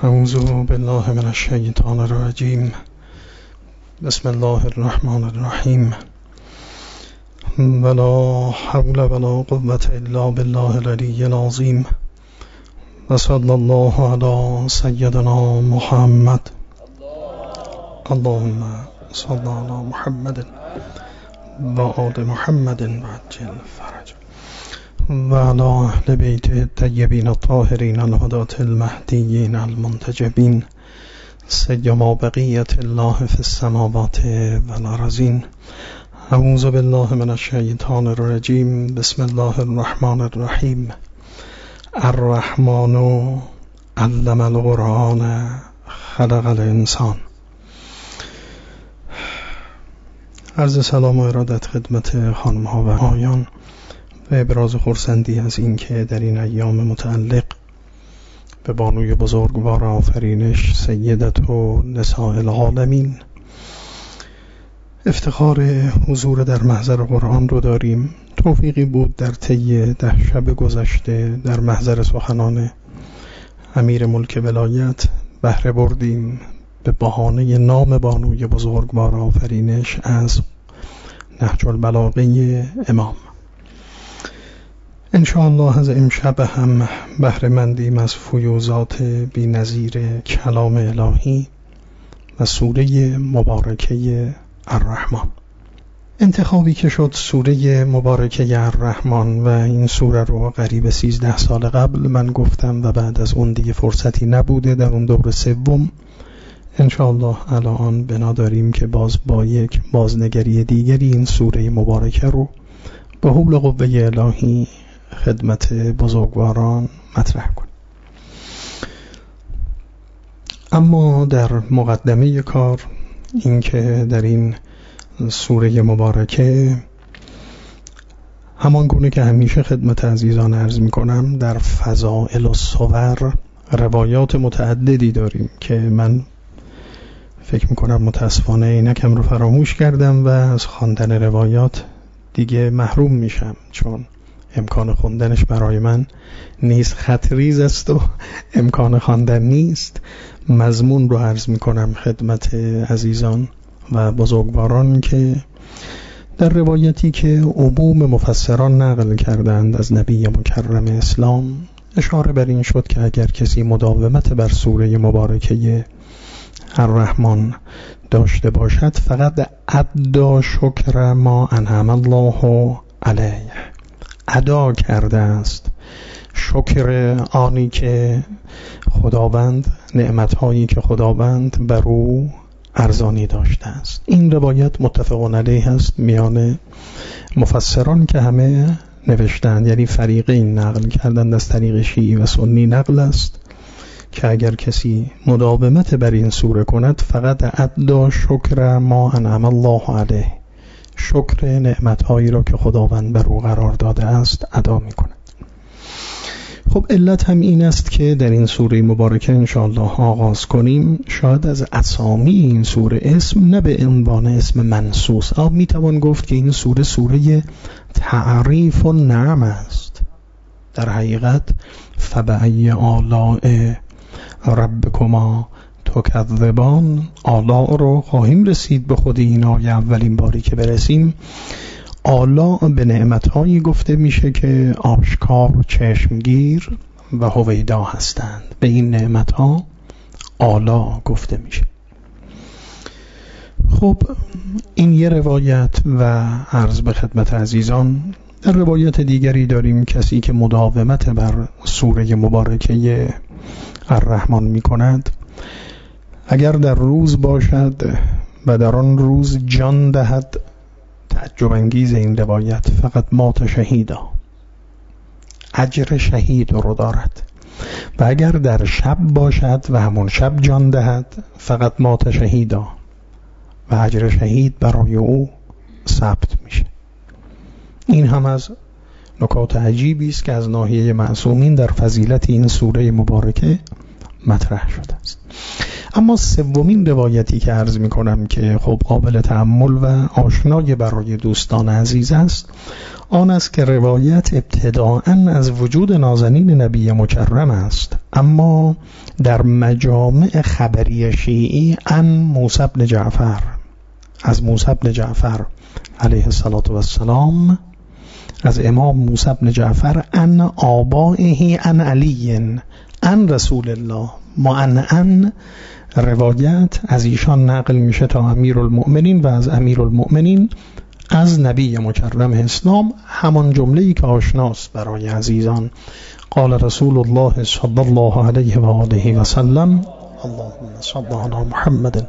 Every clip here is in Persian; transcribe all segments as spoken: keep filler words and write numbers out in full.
اعوذ بالله من الشیطان الرجیم. بسم الله الرحمن الرحیم. ولا حول ولا قوة الا بالله العلی العظیم. و صلی الله علی سیدنا محمد. اللهم صل علی محمد و آل محمد و عجل فرج و علی اهل بیت الطیبین الطاهرین الهداة المهدیین المنتجبین سیما بقیت الله فی السماوات والارضین. اعوذ بالله من الشیطان الرجیم. بسم الله الرحمن الرحیم. الرحمن علم القرآن خلق الانسان. عرض سلام و ارادت خدمت خانم‌ها و آقایان و ابراز خرسندی از این که در این ایام متعلق به بانوی بزرگوار آفرینش سیدت و نساء العالمین افتخار حضور در محضر قرآن رو داریم. توفیقی بود در طی ده شب گذشته در محضر سخنان امیر ملک ولایت بهره بردیم به بهانه نام بانوی بزرگوار آفرینش از نهج البلاغه امام. انشاءالله از امشب هم بهره مندیم از فیوضات بی نظیر کلام الهی و سوره مبارکه الرحمن. انتخابی که شد سوره مبارکه الرحمن و این سوره رو قریب سیزده سال قبل من گفتم و بعد از اون دیگه فرصتی نبوده در اون دور سوم. انشاءالله الان بنا داریم که باز با یک بازنگری دیگری این سوره مبارکه رو به حول قوه الهی خدمت بزرگواران مطرح کنیم. اما در مقدمه کار این که در این سوره مبارکه همان گونه که همیشه خدمت عزیزان عرض می کنم در فضائل و صور روایات متعددی داریم که من فکر می کنم متاسفانه اینکم رو فراموش کردم و از خواندن روایات دیگه محروم میشم چون امکان خوندنش برای من نیست، خطریز است و امکان خواندن نیست. مضمون رو عرض می کنم خدمت عزیزان و بزرگواران که در روایتی که عموم مفسران نقل کردند از نبی مکرم اسلام اشاره بر این شد که اگر کسی مداومت بر سوره مبارکه الرحمن داشته باشد فقط ادا شکر ما انعم الله علیه، ادا کرده است شکر آنی که خداوند نعمتهایی که خداوند بر او ارزانی داشته است. این روایت متفق علیه است میان مفسران که همه نوشتند، یعنی فریقین نقل کردند، از طریق شیعی و سنی نقل است که اگر کسی مداومت بر این سوره کند فقط ادا شکر ما انعم الله علیه، شکر نعمتهایی را که خداوند بر او قرار داده است ادا می کند. خب علت هم این است که در این سوره مبارکه انشاءالله آغاز کنیم شاید از اسامی این سوره اسم نه به عنوان اسم منصوص، اما می توان گفت که این سوره سوره تعریف و نعم است. در حقیقت فبأی آلاء ربکما تکذبان، آلاء رو خواهیم رسید به خود این آیه اولین باری که برسیم. آلاء به نعمتهایی گفته میشه که آشکار، چشمگیر و هویدا هستند. به این نعمتها آلاء گفته میشه. خب این یه روایت و عرض به خدمت عزیزان در روایت دیگری داریم کسی که مداومت بر سوره مبارکه الرحمن می کند اگر در روز باشد و در آن روز جان دهد، تعجب انگیز این روایت، فقط مات شهیدا، اجر شهید رو دارد. و اگر در شب باشد و همون شب جان دهد فقط مات شهیدا و اجر شهید برای او ثبت میشه. این هم از نکات عجیبی است که از ناحیه معصومین در فضیلت این سوره مبارکه مطرح شده است. اما سومین روایتی که عرض می کنم که خب قابل تأمل و آشنای برای دوستان عزیز است آن است که روایت ابتداءً از وجود نازنین نبی مکرم است اما در مجامع خبری شیعی عن موسی بن جعفر، از موسی بن جعفر علیه السلام، از امام موسی بن جعفر عن آبائه عن علی عن رسول الله، معنعن روایت از ایشان نقل میشه تا امیرالمؤمنین و از امیرالمؤمنین از نبی مکرم اسلام، همان جمله‌ای که آشناست برای عزیزان. قال رسول الله صلی الله علیه و آله و سلم اللهم صل علی محمد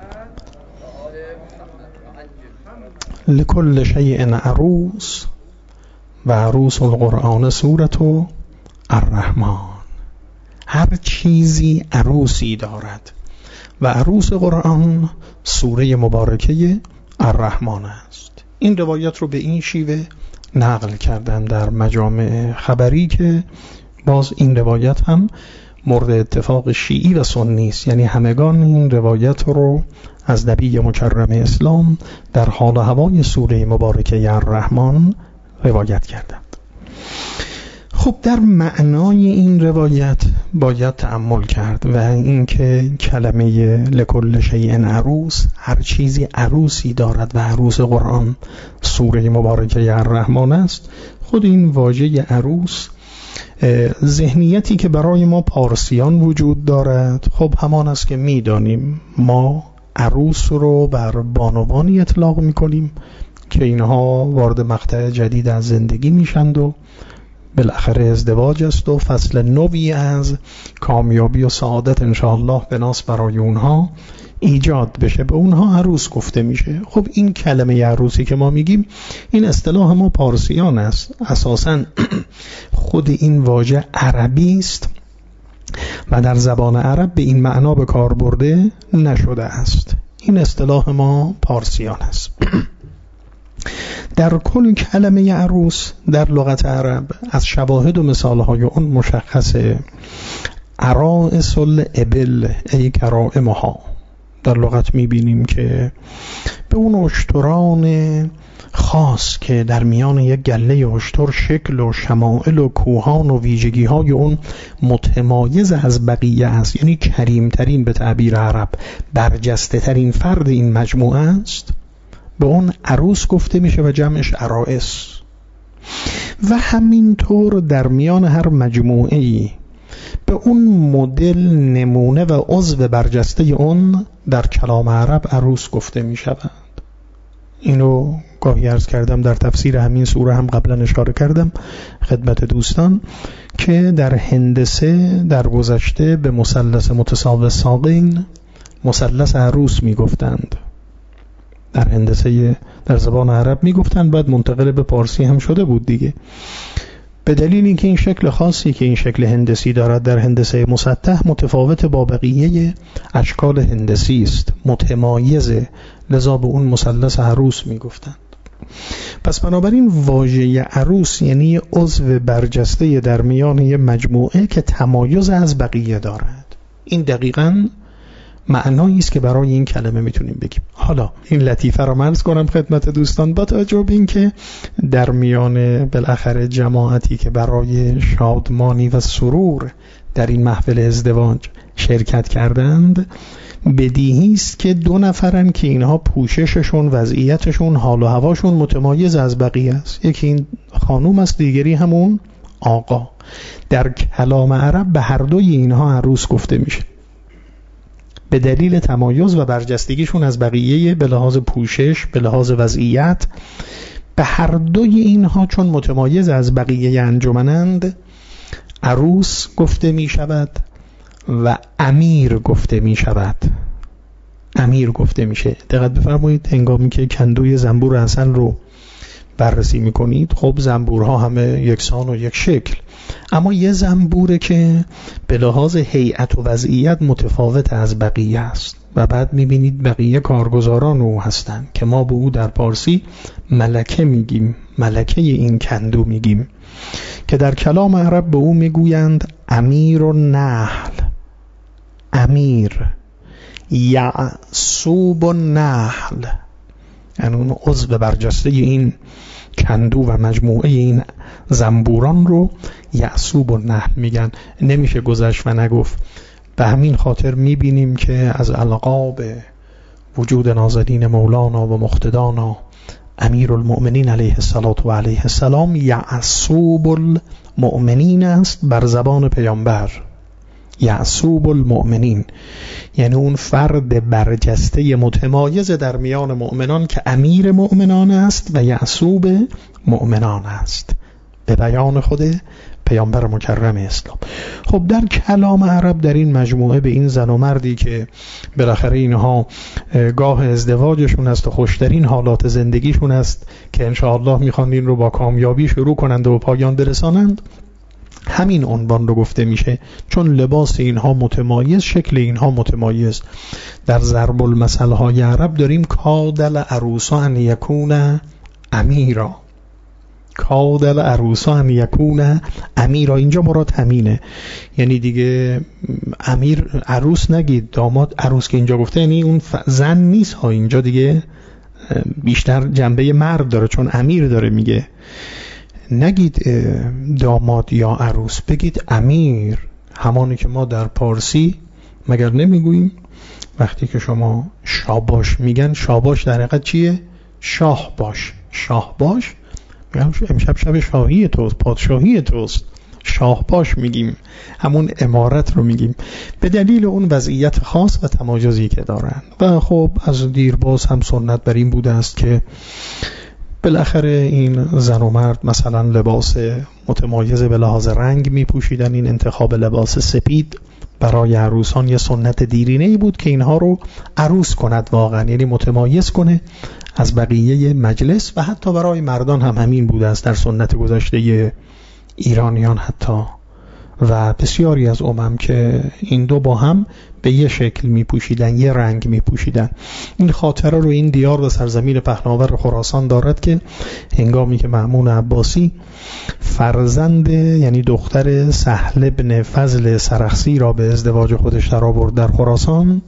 لكل شیء عروس و عروس القرآن سورة الرحمن. هر چیزی عروسی دارد و عروس قرآن سوره مبارکه الرحمن است. این روایت رو به این شیوه نقل کردن در مجامع خبری که باز این روایت هم مورد اتفاق شیعی و سنی است، یعنی همگان این روایت رو از نبی مکرم اسلام در حال و هوای سوره مبارکه الرحمن روایت کردند. خب در معنای این روایت باید تأمل کرد و اینکه کلمه لکل شیء عروس، هر چیزی عروسی دارد و عروس قرآن سوره مبارکه الرحمن است. خود این واژه عروس ذهنیتی که برای ما پارسیان وجود دارد خب همان است که میدانیم ما عروس رو بر بانوانی اطلاق میکنیم که اینها وارد مقطع جدید از زندگی میشند و بالاخره ازدواج است و فصل نوی از کامیابی و سعادت انشاءالله به ناس برای اونها ایجاد بشه، به اونها عروس گفته میشه. خب این کلمه عروسی که ما میگیم این اصطلاح ما پارسیان است، اساساً خود این واژه عربی است و در زبان عرب به این معنا به کار برده نشده است. این اصطلاح ما پارسیان است. در کل کلمه عروس در لغت عرب از شواهد و مثالهای اون مشخصه. عرائس الابل ای کرائمها، در لغت میبینیم که به اون اشتران خاص که در میان یک گله اشتر شکل و شمائل و کوهان و ویژگی های اون متمایز از بقیه است، یعنی کریمترین به تعبیر عرب برجسته ترین فرد این مجموعه است، به اون عروس گفته میشه و جمعش عرائس. و همینطور در میان هر مجموعه‌ای به اون مدل نمونه و عضو برجسته اون در کلام عرب عروس گفته میشود. اینو گاهی عرض کردم در تفسیر همین سوره هم قبلا اشاره کردم خدمت دوستان که در هندسه در گذشته به مثلث متساوی الساقین مثلث عروس میگفتند، در هندسه در زبان عرب میگفتند، بعد منتقل به پارسی هم شده بود دیگه، به دلیل اینکه این شکل خاصی که این شکل هندسی دارد در هندسه مسطح متفاوت با بقیه اشکال هندسی است، متمایزه، لذا به اون مثلث عروس میگفتند. پس بنابراین واژه عروس یعنی عضو برجسته در میان یک مجموعه که تمایز از بقیه دارد. این دقیقاً معنایی است که برای این کلمه میتونیم بگیم. حالا این لطیفه را عرض کنم خدمت دوستان، با توجه به این که در میان بالاخره جماعتی که برای شادمانی و سرور در این محفل ازدواج شرکت کردند، بدیهی است که دو نفرن که اینها پوشششون، وضعیتشون، حال و هواشون متمایز از بقیه است. یکی این خانوم است، دیگری همون آقا. در کلام عرب به هر دوی اینها عروس گفته میشه به دلیل تمایز و برجستگیشون از بقیه به لحاظ پوشش، به لحاظ وضعیت. به هر دوی اینها چون متمایز از بقیه انجمنند عروس گفته می شود و امیر گفته می شود. امیر گفته میشه. دقت بفرمایید هنگامی که کندوی زنبور عسل رو بررسی میکنید، خب زنبورها همه یکسان و یک شکل، اما یه زنبوره که به لحاظ هیئت و وضعیت متفاوت از بقیه است و بعد میبینید بقیه کارگزاران او هستند که ما به او در پارسی ملکه میگیم، ملکه این کندو میگیم، که در کلام عرب به او میگویند امیر النحل، امیر یعصوب النحل، یعنی اون عضو برجسته این کندو و مجموعه این زنبوران رو یعصوب النحل میگن. نمیشه گذشت و نگفت. به همین خاطر میبینیم که از القاب وجود نازنین مولانا و مقتدانا امیر المؤمنین علیه الصلاة و علیه السلام یعصوب المؤمنین است بر زبان پیامبر. یعصوب المؤمنین یعنی اون فرد برجسته متمایز در میان مؤمنان که امیر مؤمنان است و یعصوب مؤمنان است، به بیان خود پیامبر مکرم اسلام. خب در کلام عرب در این مجموعه به این زن و مردی که بالاخره اینها گاه ازدواجشون است و خوشترین حالات زندگیشون است که انشاءالله میخوان این رو با کامیابی شروع کنند و پایان برسانند، همین عنوان رو گفته میشه، چون لباس اینها متمایز، شکل اینها متمایز. در ضرب المثل های عرب داریم کادل عروسا ان یکون امیرا، کادل عروسا ان یکون امیرا. اینجا مراد همینه، یعنی دیگه امیر عروس نگید، داماد عروس که اینجا گفته یعنی اون زن نیست ها، اینجا دیگه بیشتر جنبه مرد داره چون امیر داره میگه. نگید داماد یا عروس، بگید امیر. همانی که ما در پارسی مگر نمیگوییم وقتی که شما شاباش میگن، شاباش در حقیقت چیه؟ شاه باش. شاه باش میگم امشب شب شاهی توست، پادشاهی توست، شاه باش میگیم، همون امارت رو میگیم، به دلیل اون وضعیت خاص و تمایزی که دارن. و خب از دیرباز هم سنت بر این بوده است که بالاخره این زن و مرد مثلا لباس متمایز به لحاظ رنگ می پوشیدن. این انتخاب لباس سپید برای عروسان یه سنت دیرینه‌ای بود که اینها رو عروس کند واقعا، یعنی متمایز کنه از بقیه مجلس. و حتی برای مردان هم همین بوده است در سنت گذشته ایرانیان حتی و بسیاری از امم که این دو با هم به یه شکل می پوشیدن، یه رنگ می پوشیدن. این خاطره رو این دیار و سرزمین پهناور خراسان دارد که هنگامی که مأمون عباسی فرزند یعنی دختر سهل ابن فضل سرخسی را به ازدواج خودش در آورد در خراسان،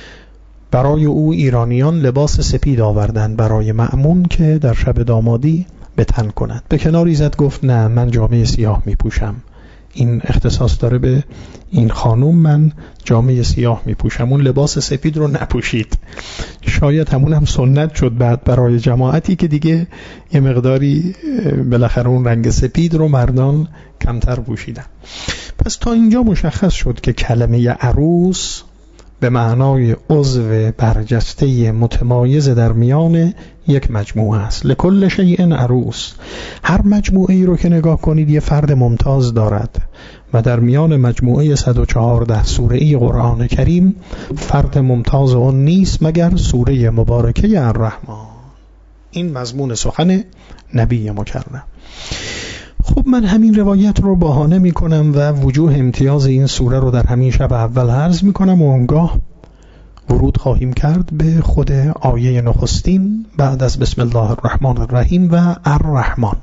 برای او ایرانیان لباس سپید آوردن برای مأمون که در شب دامادی به تن کند. به کناری زد گفت نه، من جامه سیاه می پوشم، این اختصاص داره به این خانوم، من جامه سیاه می پوشم. اون لباس سپید رو نپوشید. شاید همون هم سنت شد بعد برای جماعتی که دیگه یه مقداری بالاخره اون رنگ سپید رو مردان کمتر پوشیدن. پس تا اینجا مشخص شد که کلمه عروس به معنای عضو برجسته متمایز در میان یک مجموعه است. لکل شیء عروس، هر مجموعه ای رو که نگاه کنید یه فرد ممتاز دارد و در میان مجموعه صد و چهارده سوره ای قرآن کریم فرد ممتاز اون نیست مگر سوره مبارکه الرحمن. این مضمون سخن نبی مکرم. خب من همین روایت رو بهانه می کنم و وجوه امتیاز این سوره رو در همین شب اول عرض می کنم و اونگاه ورود خواهیم کرد به خود آیه نخستین بعد از بسم الله الرحمن الرحیم و الرحمن.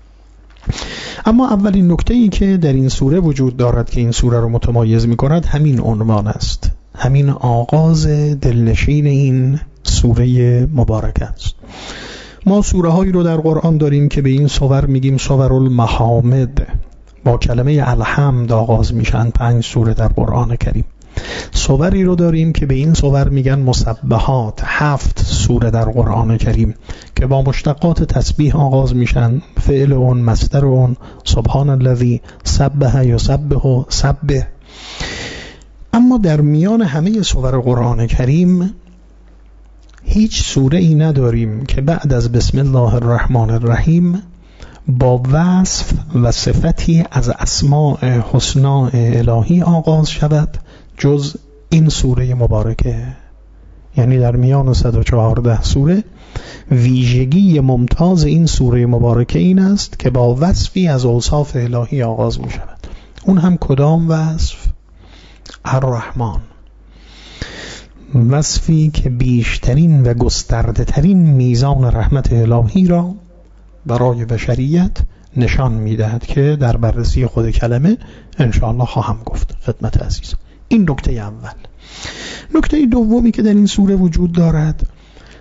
اما اولین نکته‌ای که در این سوره وجود دارد که این سوره رو متمایز می کند همین عنوان است، همین آغاز دلنشین این سوره مبارک است. ما سوره هایی رو در قرآن داریم که به این سور میگیم سور المحامد، با کلمه الحمد آغاز میشن. پنج سوره در قرآن کریم. سوری رو داریم که به این سور میگن مسبحات، هفت سوره در قرآن کریم که با مشتقات تسبیح آغاز میشن، فعل اون، مصدر اون، سبحان الذی سبح یسبح سبح. اما در میان همه سور قرآن کریم هیچ سوره ای نداریم که بعد از بسم الله الرحمن الرحیم با وصف و صفتی از اسماء حسنا الهی آغاز شود جز این سوره مبارکه. یعنی در میان صد و چهارده سوره ویژگی ممتاز این سوره مبارکه این است که با وصفی از اوصاف الهی آغاز می شود. اون هم کدام وصف؟ الرحمن، وصفی که بیشترین و گسترده ترین میزان رحمت الهی را برای بشریت نشان میدهد که در بررسی خود کلمه انشاءالله خواهم گفت خدمت عزیز. این نکته اول. نکته دومی که در این سوره وجود دارد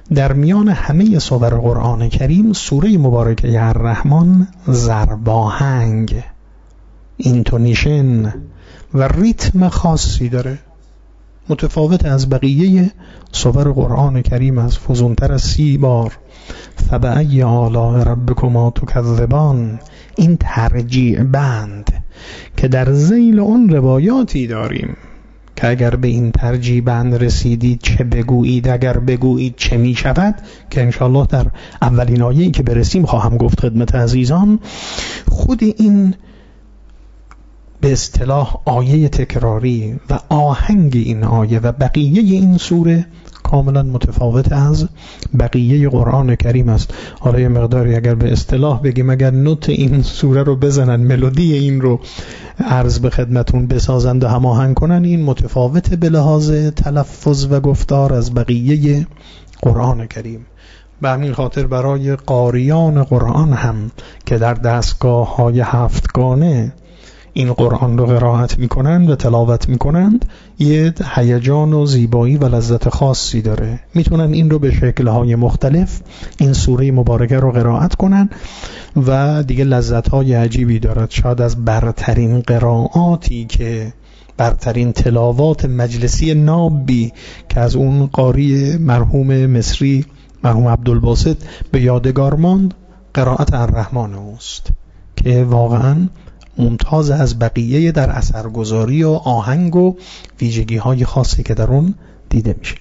در میان همه سور قرآن کریم سوره مبارکه الرحمن ضرباهنگ، اینتونیشن و ریتم خاصی داره، متفاوت از بقیه سور قرآن کریم، از فزونتر از سی بار. فبأی آلاء ربکما تکذبان، این ترجیع بند که در ذیل اون روایاتی داریم که اگر به این ترجیع بند رسیدید چه بگویید، اگر بگویید چه می شود، که انشاءالله در اولین آیه‌ای که برسیم خواهم گفت خدمت عزیزان. خود این به اصطلاح آیه تکراری و آهنگ این آیه و بقیه این سوره کاملا متفاوت از بقیه قرآن کریم است. حالا یه مقداری اگر به اصطلاح بگیم، اگر نوت این سوره رو بزنن، ملودی این رو عرض به خدمتون بسازند و هماهنگ کنن، این متفاوت به لحاظ تلفظ و گفتار از بقیه قرآن کریم. به همین خاطر برای قاریان قرآن هم که در دستگاه های هفتگانه این قرآن رو قرائت میکنند و تلاوت میکنند یه هیجان و زیبایی و لذت خاصی داره. میتونن این رو به شکل‌های مختلف این سوره مبارکه رو قرائت کنن و دیگه لذت‌های عجیبی دارد. شاید از برترین قرائاتی که برترین تلاوات مجلسی نابی که از اون قاری مرحوم مصری مرحوم عبدالباسط به یادگار ماند، قرائت الرحمن اوست که واقعاً ممتاز از بقیه در اثرگذاری و آهنگ و ویژگی های خاصی که در اون دیده میشه.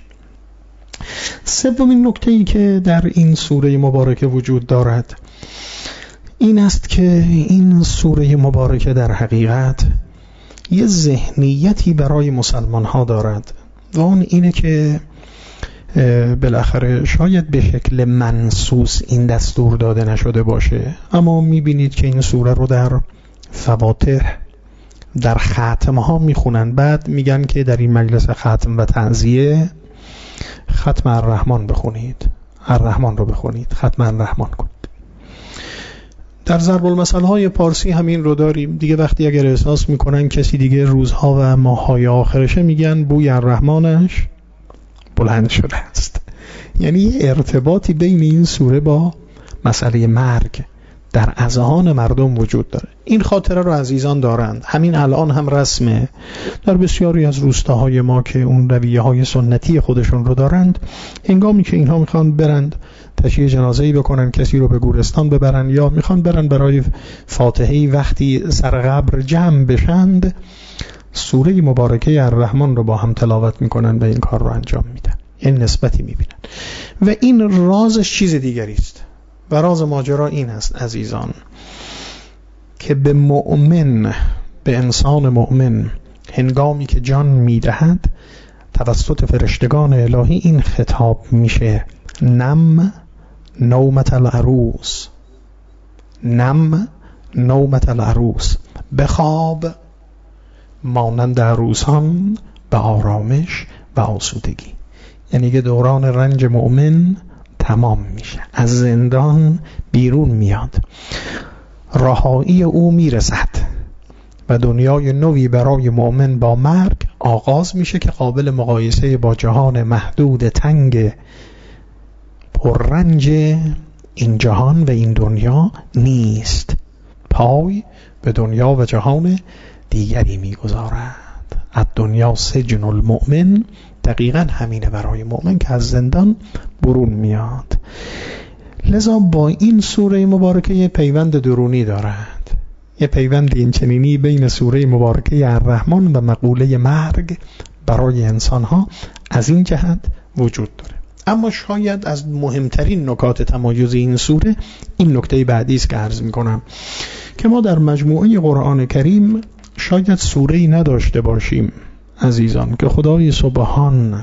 سومین نکته‌ای که در این سوره مبارکه وجود دارد این است که این سوره مبارکه در حقیقت یه ذهنیتی برای مسلمان ها دارد و اون اینه که بالاخره شاید به شکل منصوص این دستور داده نشده باشه، اما میبینید که این سوره رو در فواتح در ختم ها میخونن، بعد میگن که در این مجلس ختم و تعزیه ختم الرحمن بخونید، الرحمن رو بخونید، ختم الرحمن کنید. در ضرب المثل های پارسی همین رو داریم دیگه. وقتی اگر احساس میکنن کسی دیگه روزها و ماههای آخرشه میگن بوی الرحمنش بلند شده است. یعنی یه ارتباطی بین این سوره با مسئله مرگ در اذهان مردم وجود داره. این خاطره رو عزیزان دارند. همین الان هم رسمه در بسیاری از روستاهای ما که اون رویه های سنتی خودشون رو دارند. هنگامی که اینها میخوان برند تشییع جنازه‌ای بکنن، کسی رو به گورستان ببرن یا میخوان برن برای فاتحه‌ای، وقتی سر قبر جمع بشند سوره مبارکه الرحمن رو با هم تلاوت میکنن و این کار رو انجام میدن، این نسبتی میبینن و این رازش چیز دیگری است. و راز ماجرا این است عزیزان که به مؤمن، به انسان مؤمن هنگامی که جان میدهد توسط فرشتگان الهی این خطاب میشه: نم نومت العروس، نم نومت العروس، بخواب مانند عروسان به آرامش و آسودگی. یعنی که دوران رنج مؤمن تمام میشه، از زندان بیرون میاد، رهایی او میرسد و دنیای نوی برای مؤمن با مرگ آغاز میشه که قابل مقایسه با جهان محدود تنگ پررنج این جهان و این دنیا نیست. پای به دنیا و جهان دیگری میگذارد. از دنیا سجن المؤمن، دقیقا همینه برای مؤمن که از زندان برون میاد. لذا با این سوره مبارکه یه پیوند درونی دارد، یه پیوند این چنینی بین سوره مبارکه الرحمن و مقوله مرگ برای انسانها از این جهت وجود داره. اما شاید از مهمترین نکات تمایز این سوره این نکته بعدی است که عرض میکنم که ما در مجموعه قرآن کریم شاید سوره‌ای نداشته باشیم عزیزان که خدای سبحان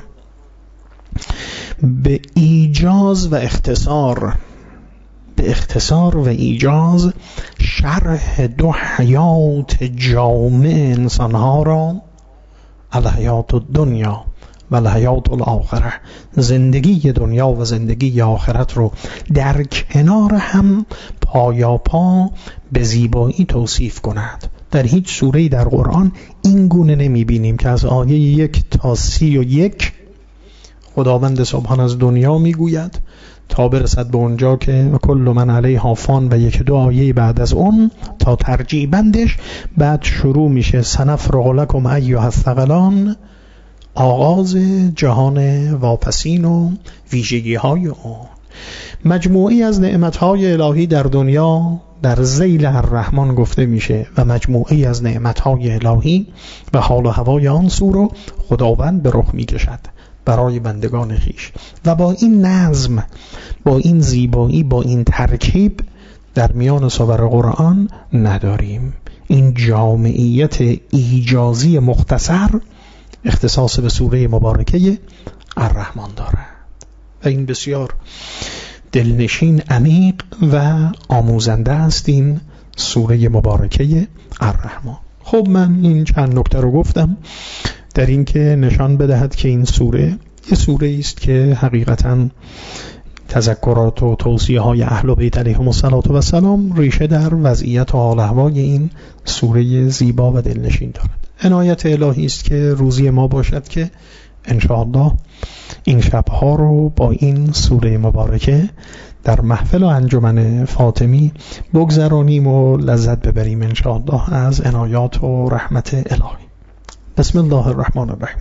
به ایجاز و اختصار به اختصار و ایجاز شرح دو حیات جامع انسانها را، الحیات الدنیا و الحیات الاخره، زندگی دنیا و زندگی آخرت رو در کنار هم پایا پا به زیبایی توصیف کند. در هیچ سوره‌ای در قرآن این گونه نمی بینیم که از آیه یک تا سی و یک خداوند سبحان از دنیا میگوید تا برسد به اونجا که کل من علیها فان و یک دو آیه بعد از اون تا ترجیع بندش، بعد شروع میشه سنفرغ لکم ایها الثقلان، آغاز جهان واپسین و ویژگی های اون. مجموعی از نعمتهای الهی در دنیا در ذیل الرحمن گفته میشه و مجموعی از نعمتهای الهی و حال و هوای آن سو رو خداوند به رخ میکشد برای بندگان خیش. و با این نظم، با این زیبایی، با این ترکیب در میان سور قرآن نداریم. این جامعیت ایجازی مختصر اختصاص به سوره مبارکه الرحمن دارد و این بسیار دلنشین، عمیق و آموزنده است این سوره مبارکه الرحمن. خب من این چند نکته رو گفتم در این که نشان بدهد که این سوره یه سوره است که حقیقتاً تذکرات و توصیه های اهل بیت علیهم السلام ریشه در وضعیت و حال احوال این سوره زیبا و دلنشین دارد. عنایت الهی است که روزی ما باشد که انشاءالله این شبها رو با این سوره مبارکه در محفل و انجمن فاطمی بگذرانیم و لذت ببریم انشاءالله از عنایات و رحمت الهی. بسم الله الرحمن الرحیم.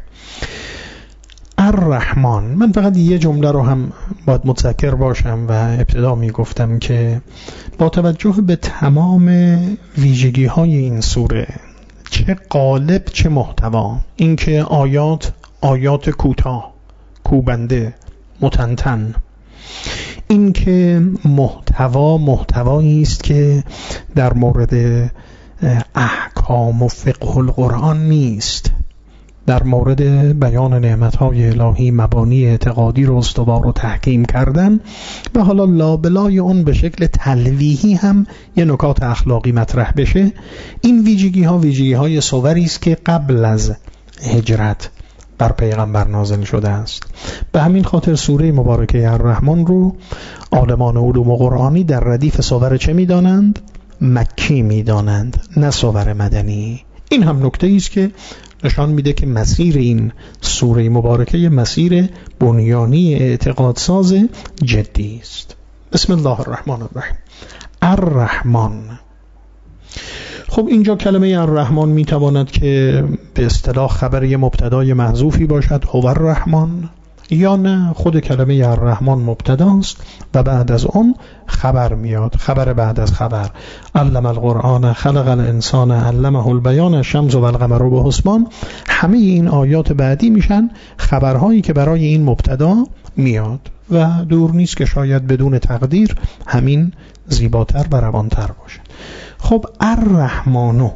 الرحمن، من فقط یه جمله رو هم باید متذکر باشم و ابتدا می گفتم که با توجه به تمام ویژگی های این سوره، چه قالب چه محتوا، اینکه آیات آیات کوتاه، کوبنده، متنتن، اینکه محتوا محتوایی است که در مورد احکام و فقه القرآن نیست، در مورد بیان نعمت‌های الهی مبانی اعتقادی رو استوار و تحکیم کردن و حالا لابلای اون به شکل تلویحی هم یه نکات اخلاقی مطرح بشه. این ویژگی ها ویژگی های صوری است که قبل از هجرت بر پیغمبر نازل شده است. به همین خاطر سوره مبارکه الرحمن رو عالمان علوم قرآنی در ردیف صور چه می‌دانند؟ مکی می‌دانند، نه صور مدنی. این هم نکته است که نشان میده که مسیر این سوره مبارکه مسیر بنیانی اعتقادساز جدی است. بسم الله الرحمن الرحیم. الرحمن. خب اینجا کلمه الرحمن میتواند که به اصطلاح خبری مبتدای محذوفی باشد، هو الرحمن، یا نه خود کلمه الرحمن مبتداست و بعد از اون خبر میاد، خبر بعد از خبر. علم القرآن، خلق الانسان، علمه البیان، الشمس و القمر بحسبان. همه این آیات بعدی میشن خبرهایی که برای این مبتدا میاد و دور نیست که شاید بدون تقدیر همین زیباتر و روانتر باشه. خب الرحمنو،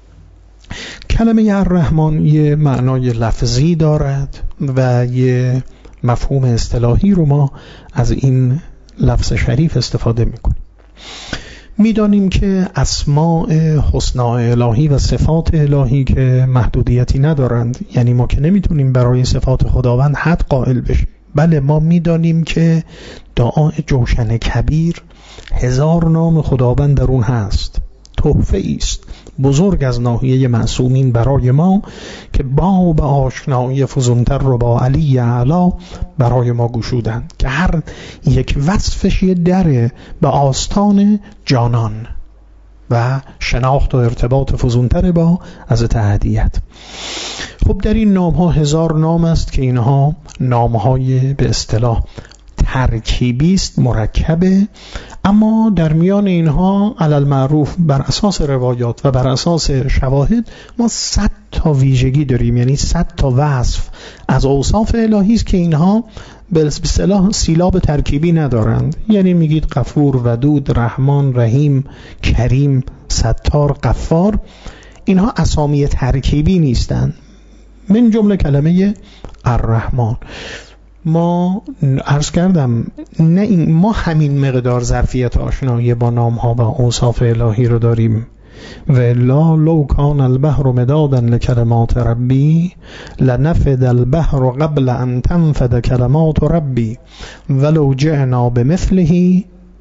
کلمه الرحمن یه معنای لفظی دارد و یه مفهوم اصطلاحی رو ما از این لفظ شریف استفاده میکنیم. میدانیم که اسماء حسنا الهی و صفات الهی که محدودیتی ندارند، یعنی ما که نمیتونیم برای صفات خداوند حد قائل بشیم. بله ما میدانیم که دعای جوشن کبیر هزار نام خداوند در اون هست، تحفه است بزرگ از ناحیه معصومین برای ما که باب آشنایی فزونتر رو با علی اعلی برای ما گشودن که هر یک وصفش یه دره به آستان جانان و شناخت و ارتباط فزونتر با از تهدیت. خب در این نام ها هزار نام است که اینها نام های به اصطلاح ترکیبی است، مرکبه، اما در میان اینها علل معروف بر اساس روایات و بر اساس شواهد ما صد تا ویژگی داریم، یعنی صد تا وصف از اوصاف الهی است که اینها به اصطلاح سیلاب ترکیبی ندارند. یعنی میگید غفور، ودود، رحمان، رحیم، کریم، ستار، غفار، اینها اسامی ترکیبی نیستند. من جمله کلمه الرحمن. ما عرض کردم نه این ما همین مقدار ظرفیت آشنایی با نام ها و اوصاف الهی رو داریم و لا لو کان البحر مدادا لکلمات ربی لنفد البحر قبل ان تنفد کلمات ربی ولو جئنا بمثله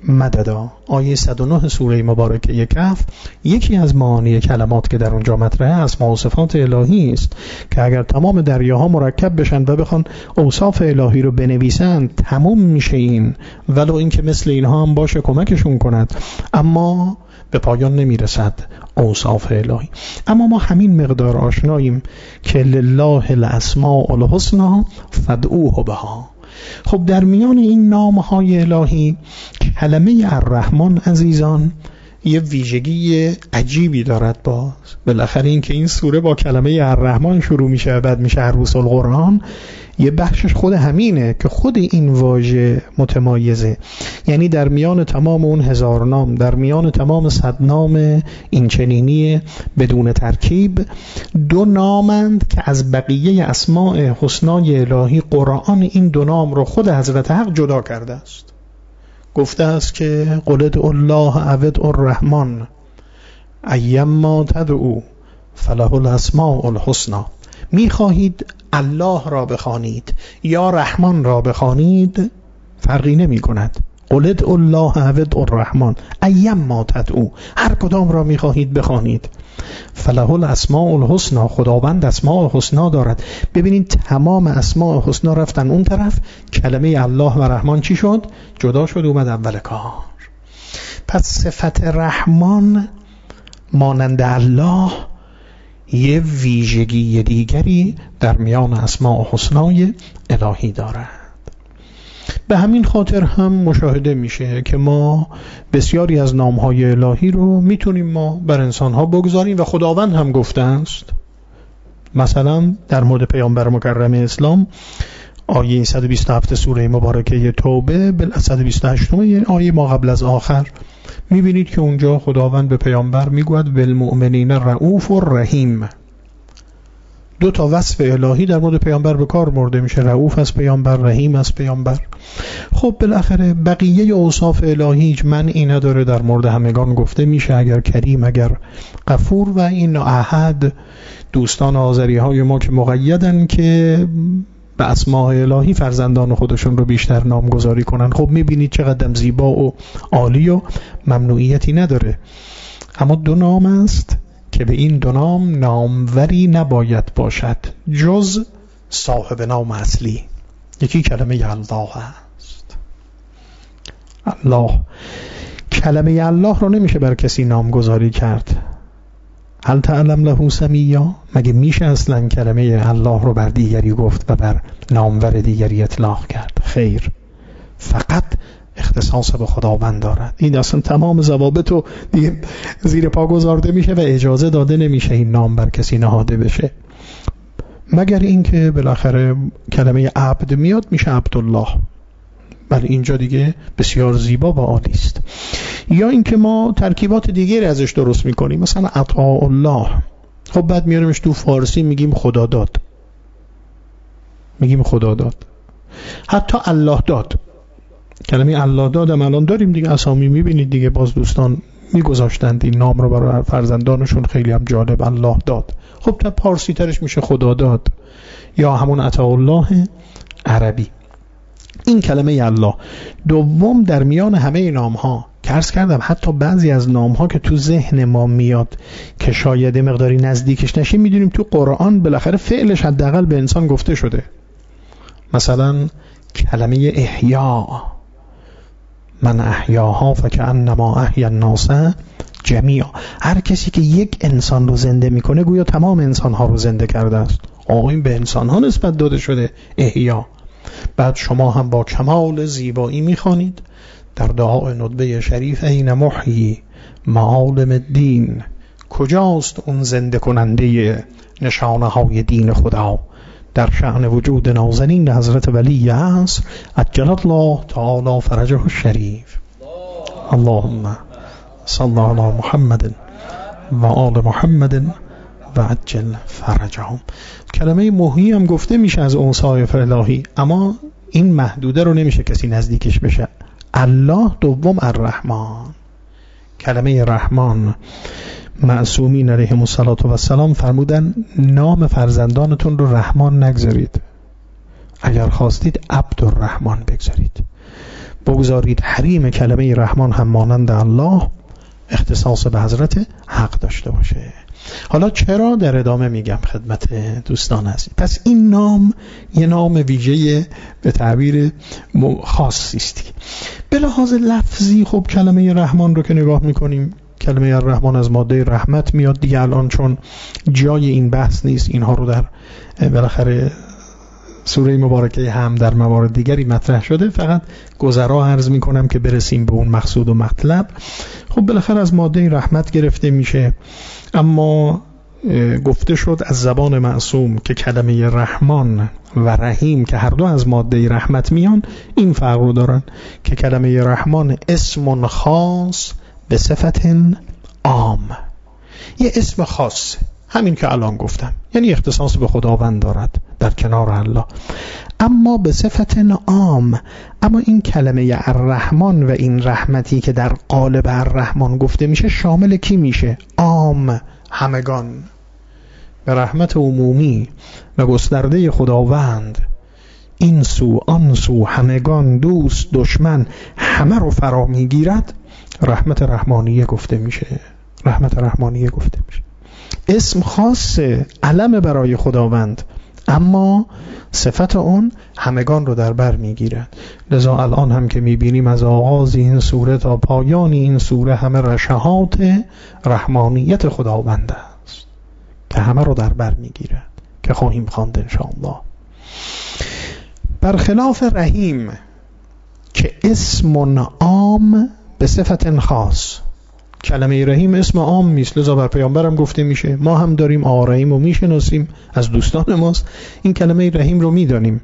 مددا. آیه صد و نه سوره مبارکه کهف یکی از معانی کلمات که در اونجا مطرحه اسماء و صفات الهی است که اگر تمام دریاها مرکب بشن و بخوان اوصاف الهی رو بنویسند تموم میشه این، ولو اینکه مثل اینها هم باشه کمکشون کند، اما به پایان نمیرسد اوصاف الهی. اما ما همین مقدار آشناییم که لله الاسماء الحسنی فادعوه بها. خب در میان این نامهای الهی کلمه الرحمن عزیزان یه ویژگی عجیبی دارد. باز بالاخره این که این سوره با کلمه الرحمن شروع میشه و بعد میشه عروس القرآن، یه بخشش خود همینه که خود این واژه متمایزه. یعنی در میان تمام اون هزار نام، در میان تمام صد نام این چنینی بدون ترکیب، دو نامند که از بقیه اسماء حسنای الهی قرآن این دو نام رو خود حضرت حق جدا کرده است. گفته است که قل ادعوا الله او ادعوا الرحمن ایما تدعوا فله الاسماء الحسنی. میخواهید الله را بخوانید یا رحمان را بخوانید فرقی نمی کند. قل ادعوا الله او ادعوا الرحمن ایما تدعوا، هر کدام را میخواهید بخوانید. فله الاسماء الحسنی، خداوند اسماء حسنا دارد. ببینید تمام اسماء حسنا رفتن اون طرف، کلمه الله و رحمان چی شد؟ جدا شد، اومد اول کار. پس صفت رحمان مانند الله یه ویژگی دیگری در میان اسماء حسنای الهی دارد. به همین خاطر هم مشاهده میشه که ما بسیاری از نامهای الهی رو میتونیم ما بر انسانها بگذاریم و خداوند هم گفته است. مثلا در مورد پیامبر مکرم اسلام آیه صد و بیست و هفت سوره مبارکه توبه بل صد و بیست و هشت آیه ما قبل از آخر میبینید که اونجا خداوند به پیامبر میگوید بالمؤمنین رؤوف الرحیم. دو تا وصف الهی در مورد پیامبر به کار برده میشه، رؤوف از پیامبر، رحیم از پیامبر. خب بالاخره بقیه اوصاف الهی هیچ منعی نداره، در مورد همگان گفته میشه، اگر کریم اگر غفور. و این احد دوستان آذری های ما که مقیدن که به اسماء الهی فرزندان خودشون رو بیشتر نامگذاری کنن. خب میبینید چقدر زیبا و عالی و ممنوعیتی نداره. اما دو نام است که به این دو نام ناموری نباید باشد جز صاحب نام اصلی. یکی کلمه الله است. الله، کلمه الله رو نمیشه بر کسی نامگذاری کرد. هل تعلم له سمیا؟ مگه میشه اصلا کلمه الله رو بر دیگری گفت و بر نامور دیگری اطلاق کرد؟ خیر، فقط اختصاص به خداوند دارد. این اصلا تمام ضوابط رو دیگه زیر پا گذارده میشه و اجازه داده نمیشه این نام بر کسی نهاده بشه، مگر اینکه بالاخره کلمه عبد میاد میشه عبدالله. بله اینجا دیگه بسیار زیبا و عالی است. یا اینکه ما ترکیبات دیگری ازش درست میکنیم، مثلا عطاء الله. خب بعد میاریمش تو فارسی میگیم خدا داد، میگیم خدا داد. حتی الله داد، کلمه الله داد هم الان داریم دیگه، اسامی میبینید دیگه، باز دوستان میگذاشتند این نام رو برای فرزندانشون، خیلی هم جالب، الله داد. خب تا پارسی ترش میشه خدا داد یا همون عطاء الله عربی. این کلمه الله. دوم، در میان همه نام ها که عرض کردم حتی بعضی از نام ها که تو ذهن ما میاد که شاید مقداری نزدیکش نشه، میدونیم تو قرآن بالاخره فعلش حداقل به انسان گفته شده. مثلا کلمه احیا، من احیاها فکأنما احیا الناس جمیعا. هر کسی که یک انسان رو زنده میکنه گویا تمام انسان ها رو زنده کرده است. آقا این به انسان ها نسبت داده شده احیا. بعد شما هم با کمال زیبایی میخوانید در دعای ندبه شریف این محیی معالم الدین، کجاست اون زنده کننده نشانه های دین خدا؟ در شأن وجود نازنین حضرت ولی عصر عجل الله تعالی فرجه الشریف. اللهم صل علی محمد و آل محمد و عجل فرجهم. کلمه محیی هم گفته میشه از اوصاف الهی، اما این محدوده رو نمیشه کسی نزدیکش بشه. الله. دوم الرحمن. کلمه رحمان، معصومین علیهم الصلاة و السلام فرمودن نام فرزندانتون رو رحمان نگذارید، اگر خواستید عبدالرحمن بگذارید. بگذارید حریم کلمه رحمان هم مانند الله اختصاص به حضرت حق داشته باشه. حالا چرا در ادامه میگم خدمت دوستان عزیز. پس این نام یه نام ویژه به تعبیر خاصی است. به لحاظ لفظی خب کلمه رحمان رو که نگاه میکنیم، کلمه رحمان از ماده رحمت میاد دیگه. الان چون جای این بحث نیست، اینها رو در بالاخره سوره مبارکه هم در موارد دیگری مطرح شده، فقط گذرا عرض میکنم که برسیم به اون مقصود و مطلب. خب بالاخره از ماده رحمت گرفته میشه، اما گفته شد از زبان معصوم که کلمه رحمان و رحیم که هر دو از ماده رحمت میان این فرق رو دارن که کلمه رحمان اسم خاص به صفت عام، یه اسم خاص، همین که الان گفتم، یعنی اختصاص به خداوند دارد در کنار الله، اما به صفت عام. اما این کلمه الرحمن و این رحمتی که در قالب الرحمن گفته میشه شامل کی میشه؟ عام، همگان. به رحمت عمومی و گسترده خداوند این سو آن سو، همگان، دوست دشمن، همه رو فرا میگیرد، رحمت رحمانیه گفته میشه. رحمت رحمانیه گفته میشه. اسم خاصه، علم برای خداوند، اما صفت اون همگان رو در بر میگیرد. لذا الان هم که میبینیم از آغاز این سوره تا پایان این سوره همه رشحات رحمانیت خداوند است که همه رو در بر میگیرد که خواهیم خواند انشاءالله. برخلاف رحیم که اسم عام به صفت خاص، کلمه رحیم اسم عام نیست، لذا بر پیامبرم گفته میشه، ما هم داریم آقا رحیم رو میشناسیم، از دوستان ماست، این کلمه رحیم رو میدانیم،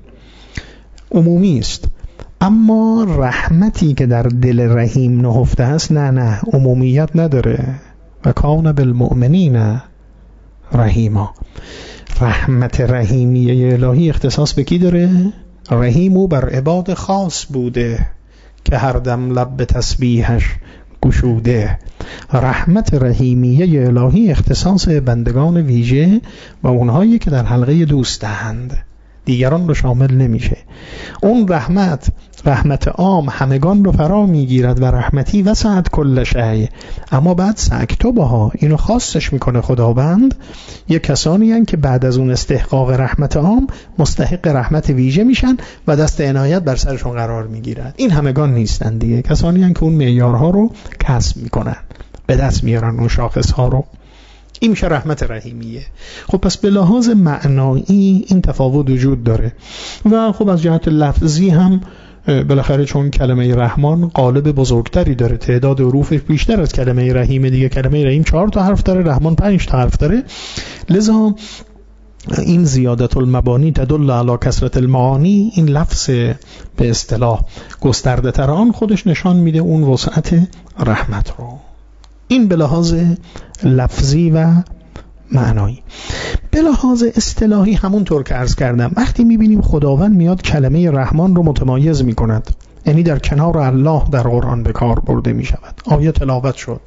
عمومی است. اما رحمتی که در دل رحیم نهفته است نه نه عمومیت نداره. و کان بالمؤمنین رحیما. رحمت رحیمیه الهی اختصاص به کی داره؟ رحیم او بر عباد خاص بوده که هر دم لب به تسبیحش گشوده. رحمت رحیمیه الهی اختصاص بندگان ویژه و اونهایی که در حلقه دوستند، دیگران رو شامل نمیشه. اون رحمت رحمت عام همگان رو فرا میگیرد و رحمتی وسعت کل شیء، اما بعد ساکتبها اینو خاصش میکنه خداوند. یه کسانی هستند که بعد از اون استحقاق رحمت عام مستحق رحمت ویژه میشن و دست عنایت بر سرشون قرار میگیرد. این همگان نیستن دیگه، کسانی هستند که اون معیارها رو کسب میکنن، به دست میارن اون شاخصها رو. این میشه رحمت رحیمیه. خب پس به لحاظ معنایی این تفاوت وجود داره و خب از جهت لفظی هم بالاخره چون کلمه رحمان قالب بزرگتری داره، تعداد حروفش بیشتر از کلمه رحیم دیگه. کلمه رحیم چهار تا حرف داره، رحمان پنج تا حرف داره، لذا این زیادت المبانی تدل علی کثرت المعانی، این لفظ به اصطلاح گسترده تر آن خودش نشان میده اون وسعت رحمت رو. این به لحاظ لفظی و معنایی. به لحاظ اصطلاحی همونطور که عرض کردم، وقتی میبینیم خداوند میاد کلمه رحمان رو متمایز میکند، یعنی در کنار الله در قرآن به کار برده میشود. آیه تلاوت شد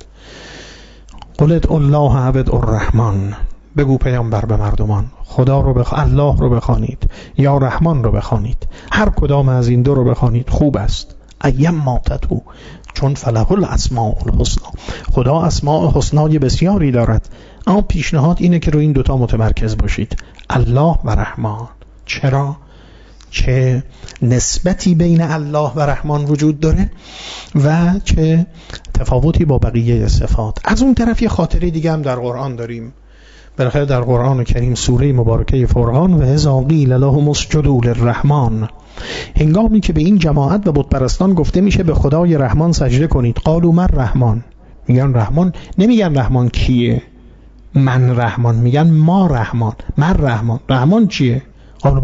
قل ادعوا الله او ادعوا الرحمن، بگو پیامبر به مردمان خدا رو بخ... الله رو بخوانید یا رحمان رو بخوانید، هر کدام از این دو رو بخوانید خوب است. ایم ما تدعو، چون فله الاسماء الحسنا، خدا اسماء حسنای بسیاری دارد، اما پیشنهاد اینه که رو این دوتا متمرکز باشید، الله و رحمان. چرا؟ چه نسبتی بین الله و رحمان وجود داره و چه تفاوتی با بقیه صفات. از اون طرف یه خاطره دیگه هم در قرآن داریم. بالاخره در قرآن کریم سوره مبارکه فرقان و اذا قیل لهم اسجدوا للرحمن، هنگامی که به این جماعت و بت پرستان گفته میشه به خدای رحمان سجده کنید، قالوا من رحمان، میگن رحمان، نمیگن رحمان کیه، من رحمان، میگن ما رحمان، من رحمان. رحمان چیه؟ قالوا من.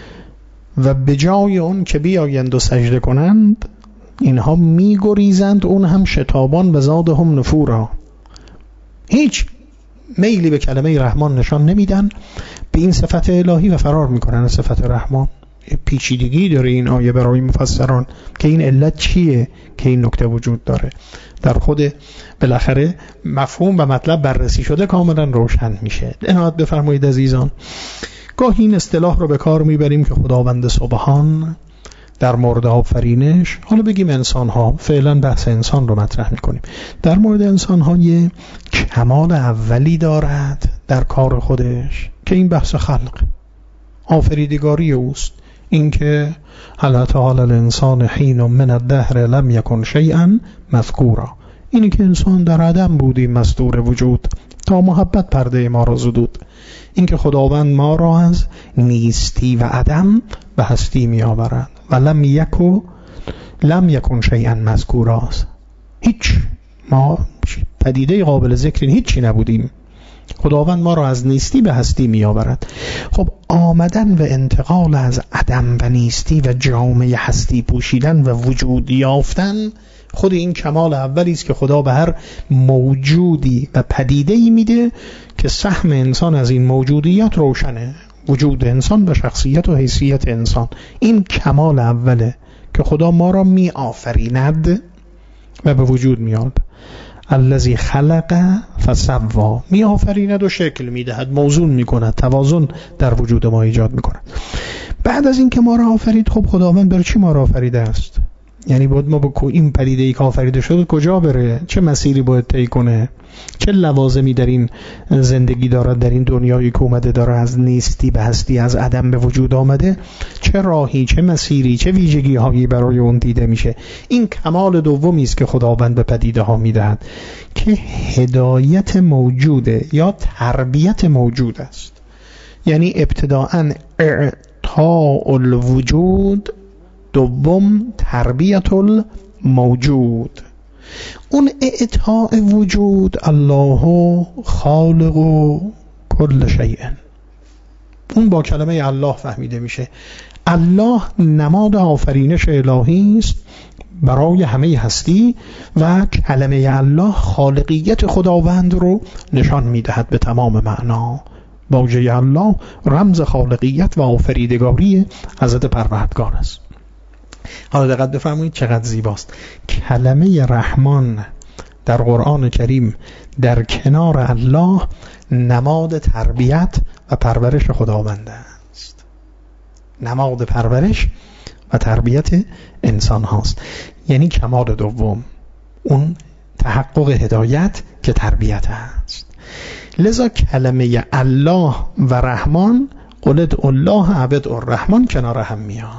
و به جای اون که بیایند و سجده کنند اینها میگریزند، اون هم شتابان و زادهم نفورا، هیچ میلی به کلمه رحمان نشان نمیدن، به این صفت الهی و فرار میکنن. صفت رحمان پیچیدگی داره این آیه برای مفسران که این علت چیه که این نکته وجود داره. در خود بالاخره مفهوم و مطلب بررسی شده کاملا روشن میشه. عنایت بفرمایید عزیزان، گاهی این اصطلاح رو به کار میبریم که خداوند سبحان در مورد آفرینش، حالا بگیم انسان ها، فعلا بحث انسان رو مطرح میکنیم، در مورد انسان ها یه کمال اولی دارد در کار خودش که این بحث خلق، آفریدگاری اوست. اینکه هل تعالی الانسان حین من الدهر لم یکن شیئا مذکورا، اینی که انسان در عدم بودیم مستور وجود تا محبت پرده ما را زدود. اینکه خداوند ما را از نیستی و عدم به هستی می آورد و لم یکو لم یکن شیئا مذکورا، هیچ ما پدیده قابل ذکر هیچی نبودیم، خداوند ما را از نیستی به هستی می آورد. خب آمدن و انتقال از عدم و نیستی و جامعه هستی پوشیدن و وجود یافتن، خود این کمال اولی است که خدا به هر موجودی و پدیده‌ای میده که سهم انسان از این موجودیت روشنه، وجود انسان و شخصیت و حیثیت انسان. این کمال اوله که خدا ما را می آفریند و به وجود میاد. الذی خلق فسوا، می آفریند و شکل میدهد، موزون میکند، توازن در وجود ما ایجاد میکند. بعد از این که ما را آفرید، خب خداوند بر چی ما را آفریده است؟ یعنی باید ما با این پدیده ای که آفریده شده کجا بره، چه مسیری باید طی کنه، چه لوازمی در این زندگی دارد، در این دنیایی که اومده داره از نیستی به هستی، از عدم به وجود آمده، چه راهی، چه مسیری، چه ویژگی هایی برای اون دیده میشه. این کمال دومی است که خداوند به پدیده ها میدهد که هدایت موجوده یا تربیت موجود است. یعنی ابتداءً اعطاء الوجود، دوم تربیت الموجود. اون اعطاء وجود، الله خالق کل شیء، اون با کلمه الله فهمیده میشه. الله نماد آفرینش الهی است برای همه هستی و کلمه الله خالقیت خداوند رو نشان میدهد به تمام معنا. واژه الله رمز خالقیت و آفریدگاری حضرت پروردگار است. حالا دقت بفرمایید چقدر زیباست. کلمه رحمان در قرآن کریم در کنار الله نماد تربیت و پرورش خداوند است، نماد پرورش و تربیت انسان هاست. یعنی کمال دوم اون تحقق هدایت که تربیت است. لذا کلمه الله و رحمان، قلت الله عبد الرحمن، کنار هم میان.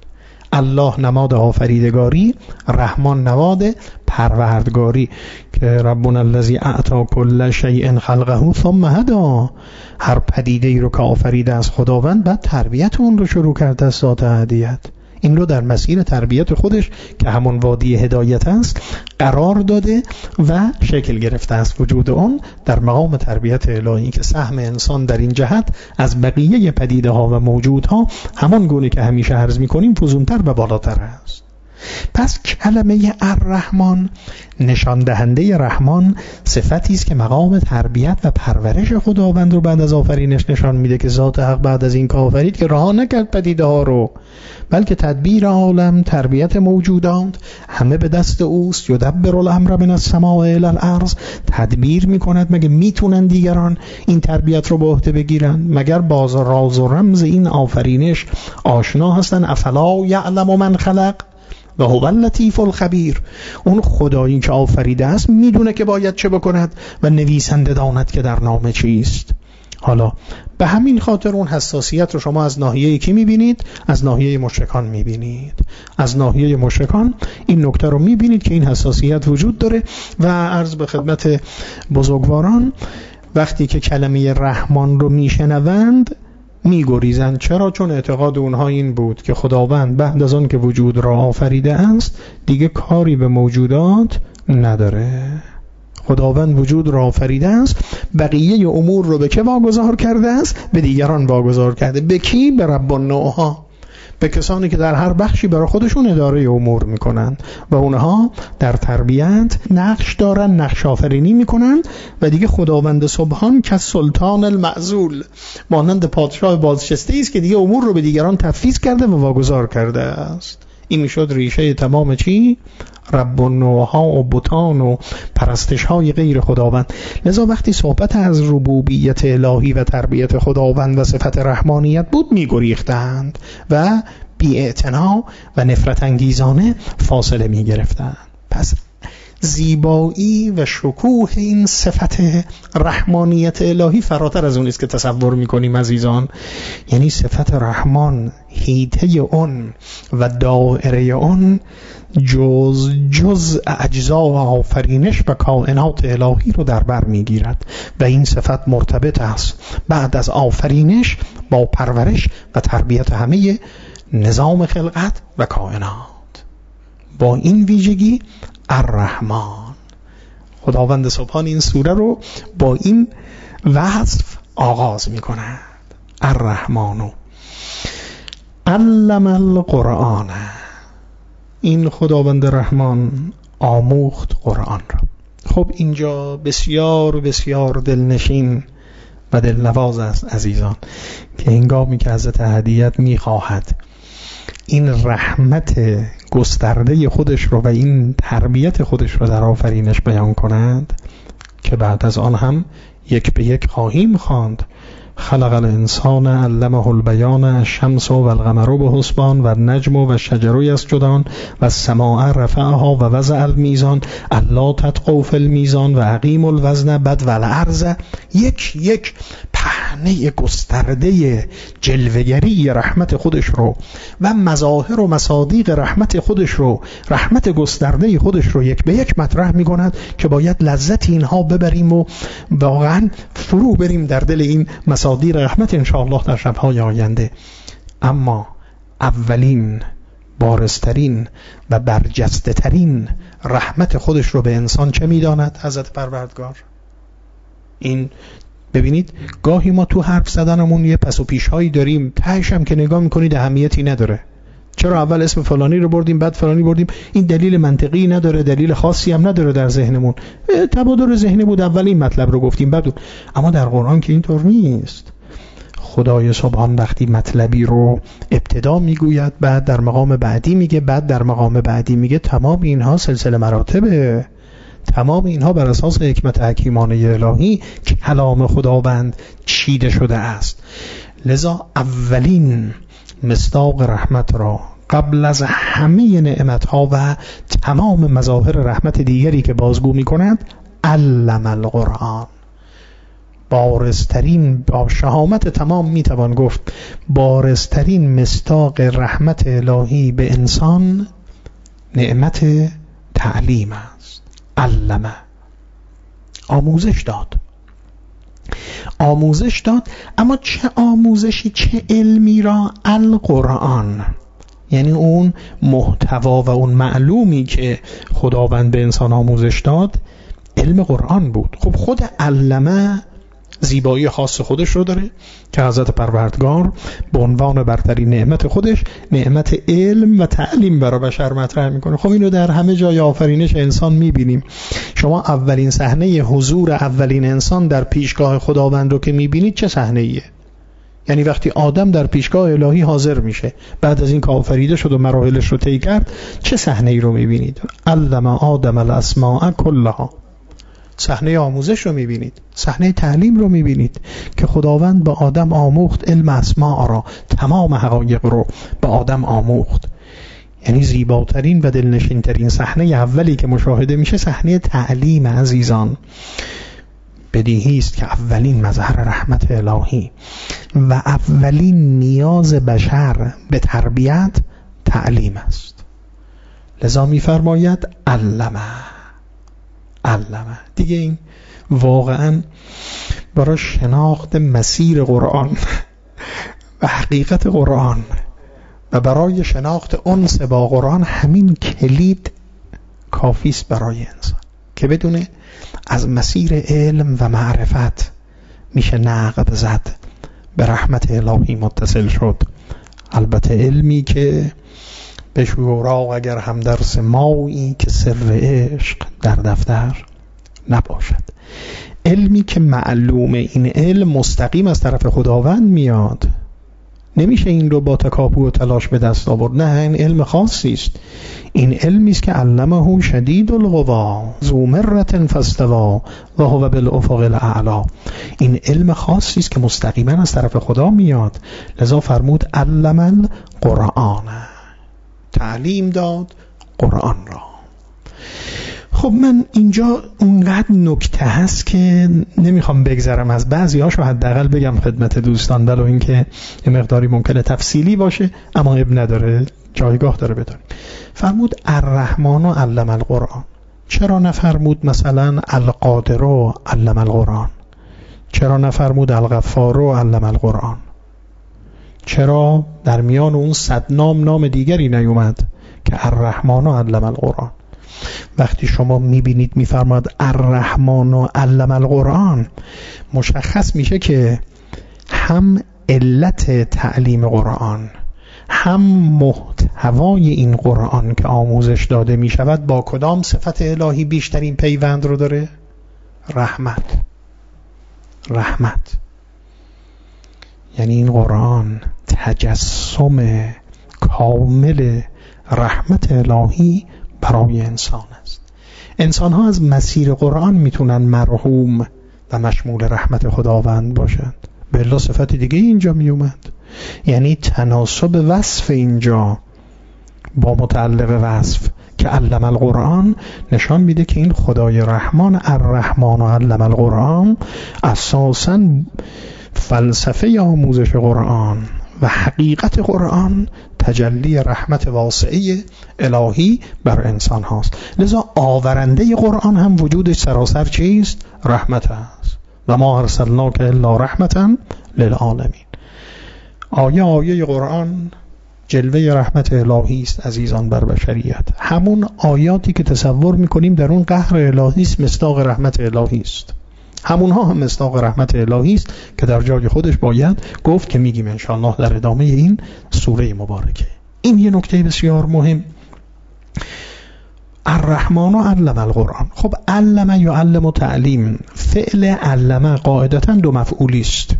الله نماد آفریدگاری، رحمان نماد پروردگاری که ربنا الذی اعطی کل شیء خلقه ثم هدی، هر پدیده ای رو که آفریده از خداوند بعد تربیت اون رو شروع کرده از ذات هدیت. این رو در مسیر تربیت خودش که همون وادی هدایت است قرار داده و شکل گرفته است. وجود اون در مقام تربیت الهی که سهم انسان در این جهت از بقیه پدیده ها و موجودها همان گونه که همیشه عرض می‌کنیم فزونتر و بالاتر است. پس کلمه الرحمن نشان دهنده رحمان صفتی است که مقام تربیت و پرورش خداوند رو بعد از آفرینش نشان میده که ذات حق بعد از این که آفرید که رها نکرد پدیده ها رو، بلکه تدبیر عالم، تربیت موجودات همه به دست اوست. یدبر الامر من السماء الی الارض، تدبیر میکند. مگه میتونن دیگران این تربیت رو به عهده بگیرن؟ مگر باز راز و رمز این آفرینش آشنا هستن؟ افلا یعلم من خلق و هو اللطیف الخبیر. اون خدایی که آفریده است میدونه که باید چه بکند و نویسنده داند که در نامه چیست. حالا به همین خاطر اون حساسیت رو شما از ناحیه کی میبینید؟ از ناحیه مشرکان میبینید. از ناحیه مشرکان این نکته رو میبینید که این حساسیت وجود داره و عرض به خدمت بزرگواران وقتی که کلمه رحمان رو میشنوند میگریزند. چرا؟ چون اعتقاد اونها این بود که خداوند بعد از آن که وجود را آفریده است دیگه کاری به موجودات نداره. خداوند وجود را آفریده است، بقیه امور رو به که واگذار کرده است؟ به دیگران واگذار کرده. به کی؟ به رب النوعها، به کسانی که در هر بخشی برای خودشون اداره امور میکنند و اونها در تربیت نقش دارن، نقش آفرینی میکنند و دیگه خداوند سبحان که سلطان المعزول، مانند پادشاه بازنشسته است که دیگه امور رو به دیگران تفویض کرده و واگذار کرده است. این میشد ریشه تمام چی؟ رب النوعها و بتان و پرستش های غیر خداوند. لذا وقتی صحبت از ربوبیت الهی و تربیت خداوند و صفت رحمانیت بود میگریختند و بی‌اعتنا و نفرت انگیزانه فاصله می گرفتن. پس زیبایی و شکوه این صفت رحمانیت الهی فراتر از اون است که تصور میکنیم عزیزان. یعنی صفت رحمان، حیطه اون و دایره اون جز جز اجزا و آفرینش و کائنات الهی رو در بر میگیرد و این صفت مرتبط است بعد از آفرینش با پرورش و تربیت همه نظام خلقت و کائنات. با این ویژگی الرحمن، خداوند سبحان این سوره رو با این وصف آغاز می کند. الرحمن علم القرآن، این خداوند رحمان آموخت قرآن را. خب اینجا بسیار بسیار دلنشین و دلنواز است عزیزان که هنگامی که حضرت هدیت می خواهد این رحمت گسترده خودش رو و این تربیت خودش رو در آفرینش بیان کنند که بعد از آن هم یک به یک خواهیم خواند. خلق الانسان علمه البیان، الشمس و القمر بحسبان و النجم و الشجر یسجدان و السماء رفعها و وضع المیزان الا تطغوا فی الميزان و اقیموا الوزن بد و الارض. یک یک پهنه گسترده جلوه‌گری رحمت خودش رو و مظاهر و مصادیق رحمت خودش رو، رحمت گسترده خودش رو یک به یک مطرح می کند که باید لذت اینها ببریم و واقعا فرو بریم در دل این مصادیق رحمت انشاءالله در شب‌های آینده. اما اولین، بارزترین و برجسته ترین رحمت خودش رو به انسان چه می داند حضرت پروردگار؟ این ببینید گاهی ما تو حرف زدنمون یه پس و پیش هایی داریم، تهش هم که نگاه میکنید اهمیتی نداره. چرا اول اسم فلانی رو بردیم بعد فلانی بردیم؟ این دلیل منطقی نداره، دلیل خاصی هم نداره در ذهنمون. تبادر ذهنی بود، اول این مطلب رو گفتیم بعد. اما در قرآن که اینطور نیست. خدای سبحان وقتی مطلبی رو ابتدا میگوید بعد در مقام بعدی میگه، بعد در مقام بعدی میگه، تمام اینها سلسله مراتبه. تمام اینها بر اساس حکمت حکیمانه الهی که کلام خداوند چیده شده است. لذا اولین مصداق رحمت را قبل از همه نعمتها و تمام مظاهر رحمت دیگری که بازگو می کند علم القرآن. بارزترین، با شهامت تمام می توان گفت بارزترین مصداق رحمت الهی به انسان نعمت تعلیم است. علمه، آموزش داد. آموزش داد، اما چه آموزشی، چه علمی را؟ القرآن، یعنی اون محتوا و اون معلومی که خداوند به انسان آموزش داد علم قرآن بود. خب خود علمه زیبایی خاص خودش رو داره که حضرت پروردگار به عنوان برترین نعمت خودش نعمت علم و تعلیم برای بشر مطرح میکنه. خب اینو در همه جای آفرینش انسان میبینیم. شما اولین صحنه حضور اولین انسان در پیشگاه خداوند رو که میبینید چه صحنه ایه؟ یعنی وقتی آدم در پیشگاه الهی حاضر میشه بعد از این که آفریده شد و مراحلش رو طی کرد، چه صحنه ای رو میبینید؟ علم آدم الاسماء کلها. صحنه آموزش رو میبینید، صحنه تعلیم رو میبینید که خداوند به آدم آموخت علم اسماء را، تمام حقایق رو به آدم آموخت. یعنی زیباترین و دلنشینترین صحنه اولی که مشاهده میشه صحنه تعلیم عزیزان. بدیهی است که اولین مظهر رحمت الهی و اولین نیاز بشر به تربیت تعلیم است. لذا میفرماید علمه. علمه دیگه این واقعا برای شناخت مسیر قرآن و حقیقت قرآن و برای شناخت انس با قرآن همین کلید کافی است برای انسان که بدونه از مسیر علم و معرفت میشه نقب زد، به رحمت الهی متصل شد. البته علمی که به شورا اگر هم درس مایی که سر عشق در دفتر نباشد. علمی که معلومه این علم مستقیم از طرف خداوند میاد، نمیشه این رو با تکاپو و تلاش به دست آورد. نه، این علم خاصی است. این علمی است که علمه شدید القوا ذو مرة فاستوى و هو بالافق الاعلی. این علم خاصی است که مستقیما از طرف خدا میاد. لذا فرمود علم القرآن، تعلیم داد قرآن را. خب من اینجا اونقدر نکته هست که نمیخوام بگذرم از بعضی هاشو، حداقل بگم خدمت دوستان، ولو اینکه یه مقداری ممکنه تفصیلی باشه، اما اب نداره، جایگاه داره بدونیم. فرمود الرحمن علم القرآن. چرا نفرمود مثلا القادر علم القرآن؟ چرا نفرمود الغفار علم القرآن؟ چرا در میان اون صد نام نام دیگری نیومد که الرحمن علم القرآن؟ وقتی شما میبینید میفرماد الرحمن علم القرآن، مشخص میشه که هم علت تعلیم قرآن، هم محتوای این قرآن که آموزش داده میشود با کدام صفت الهی بیشترین پیوند رو داره؟ رحمت. رحمت یعنی این قرآن تجسم کامل رحمت الهی برای انسان است. انسان ها از مسیر قرآن میتونن مرحوم و مشمول رحمت خداوند باشند. بلا صفت دیگه اینجا میومد، یعنی تناسب وصف اینجا با متعلق وصف که علم القرآن نشان میده که این خدای رحمان الرحمن علم القرآن اساساً فلسفه آموزش قرآن و حقیقت قرآن تجلی رحمت واسعه الهی بر انسان هاست. لذا آورنده قرآن هم وجودش سراسر چیست؟ رحمت است. و ما ارسلناک الا رحمتا للعالمین. آیه آیه قرآن جلوه رحمت الهی است عزیزان بر بشریت. همون آیاتی که تصور میکنیم در اون قهر الهی است، مصداق رحمت الهی است. همونها هم مصداق رحمت الهی است که در جای خودش باید گفت که میگیم انشاءالله در ادامه این سوره مبارکه. این یه نکته بسیار مهم. الرحمن علم القرآن. خب علم یعلم تعلیم، فعل علم قاعدتا دو مفعولی است.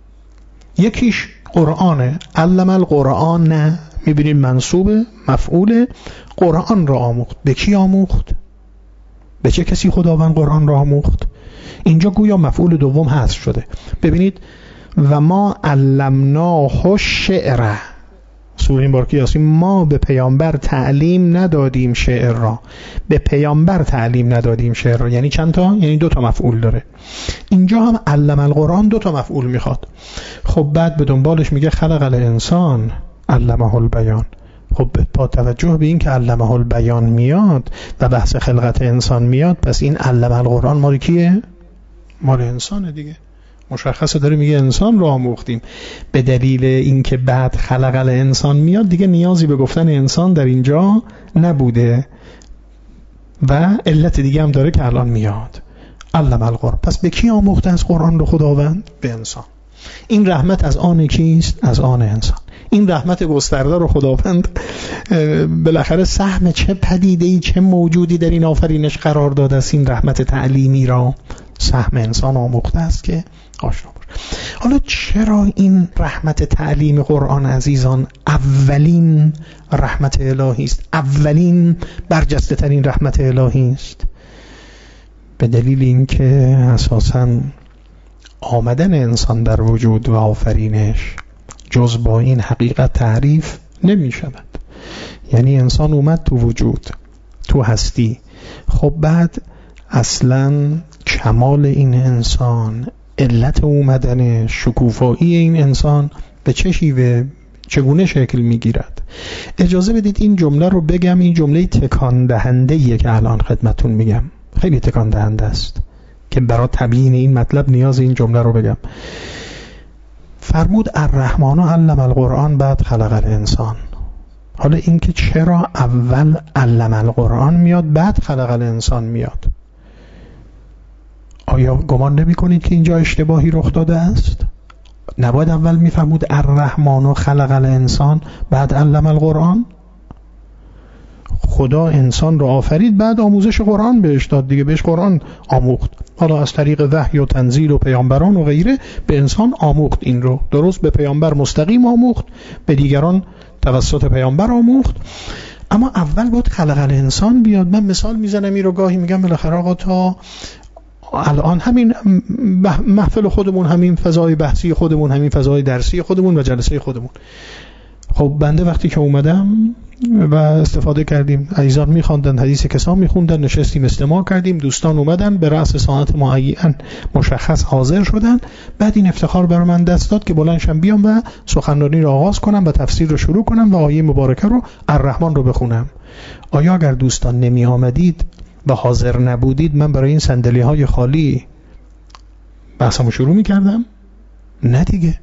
یکیش قرآنه، علم القرآن، نه میبینید منصوب مفعول قرآن را آموخت. به کی آموخت؟ به چه کسی خداوند قرآن را آموخت؟ اینجا گویا مفعول دوم حذف شده. ببینید و ما علمناه الشعر، سوره مبارکه یاسین، ما به پیامبر تعلیم ندادیم شعر را. به پیامبر تعلیم ندادیم شعر را یعنی چند تا؟ یعنی دو تا مفعول داره. اینجا هم علم القرآن دو تا مفعول میخواد. خب بعد به دنبالش میگه خلق الانسان علمه البیان. خب با توجه به این که علمه البیان میاد و بحث خلقت انسان میاد، پس این علم القرآن مال کیه؟ مال انسانه دیگه. مشخصه داره میگه انسان رو آموختیم. به دلیل اینکه بعد خلق الانسان میاد دیگه نیازی به گفتن انسان در اینجا نبوده و علت دیگه هم داره که الان میاد. علم القرآن. پس به کی آموخته از قرآن رو خداوند؟ به انسان. این رحمت از آن کیست؟ از آن انسان. این رحمت گسترده رو خداوند بالاخره سهم چه پدیده‌ای چه موجودی در این آفرینش قرار داده است؟ این رحمت تعلیمی را سهم انسان آموخته است که آشنا باشه. حالا چرا این رحمت تعلیم قرآن عزیزان اولین رحمت الهی است، اولین برجسته ترین رحمت الهی است؟ به دلیل اینکه اساساً آمدن انسان در وجود و آفرینش جز با این حقیقت تعریف نمی شود. یعنی انسان اومد تو وجود، تو هستی. خب بعد اصلاً کمال این انسان، علت اومدن، شکوفایی این انسان به چه شیوه، چگونه شکل میگیرد؟ اجازه بدید این جمله رو بگم. این جمله تکان دهنده‌ایه که الان خدمتون میگم، خیلی تکان دهنده است که برای تبیین این مطلب نیاز این جمله رو بگم. فرمود الرحمن علم القرآن بعد خلق الانسان. حالا این که چرا اول علم القرآن میاد بعد خلق الانسان میاد؟ آیا گمان نمی کنید که اینجا اشتباهی رخ داده است؟ نباید اول میفرمود الرحمن خلق الانسان بعد علم القرآن؟ خدا انسان رو آفرید، بعد آموزش قرآن بهش داد دیگه، بهش قرآن آموخت، حالا از طریق وحی و تنزیل و پیامبران و غیره به انسان آموخت. این رو درست به پیامبر مستقیم آموخت، به دیگران توسط پیامبر آموخت. اما اول باید خلق الانسان بیاد. من مثال میزنم این رو گاهی میگم بالاخره آقا تا الان همین محفل خودمون، همین فضای بحثی خودمون، همین فضای درسی خودمون و جلسه خودمون، خب بنده وقتی که اومدم و استفاده کردیم، عزیزان میخواندن، حدیث کسان میخوندن، نشستیم استماع کردیم، دوستان اومدن به رأس ساعت معین مشخص حاضر شدن، بعد این افتخار برای من دست داد که بلندشم بیام و سخنرانی رو آغاز کنم و تفسیر رو شروع کنم و آیه مبارکه رو الرحمن رو بخونم. آیا اگر دوستان نمی آمدید و حاضر نبودید من برای این صندلی های خالی بحثمو شروع میکردم؟ نه دیگه.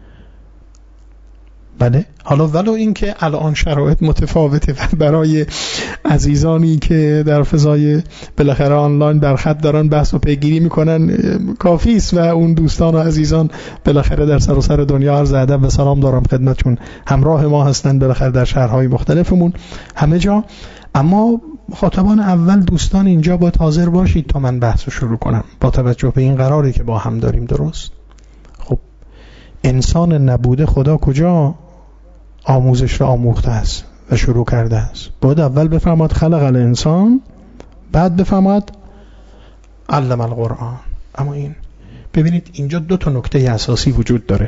بله، حالا ولو این که الان شرایط متفاوته و برای عزیزانی که در فضای بالاخره آنلاین در خط دارن بحث و پیگیری میکنن کافی است و اون دوستان و عزیزان بالاخره در سراسر دنیا عرض ادب و سلام دارم خدمتشون، همراه ما هستن بالاخره در شهرهای مختلفمون همه جا. اما خاطبان اول دوستان اینجا باید حاضر باشید تا من بحث رو شروع کنم با توجه به این قراری که با هم داریم. درست؟ خب انسان نبوده خدا کجا آموزش را آموخته است و شروع کرده است؟ باید اول بفهمد خلق الانسان، بعد بفهمد علم القرآن. اما این ببینید اینجا دو تا نکته اساسی وجود داره.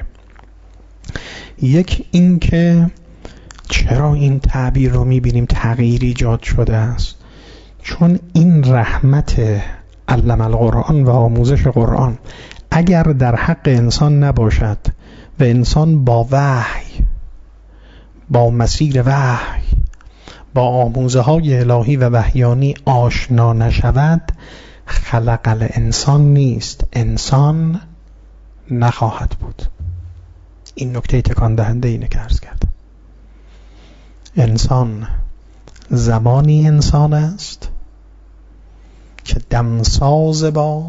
یک این که چرا این تعبیر رو میبینیم تغییر ایجاد شده است؟ چون این رحمت علم القرآن و آموزش قرآن اگر در حق انسان نباشد و انسان با وحی، با مسیر وحی، با آموزه های الهی و وحیانی آشنا نشود، خلق الانسان نیست، انسان نخواهد بود. این نکته تکان دهنده اینه که عرض کردم. انسان زمانی انسان است که دمساز با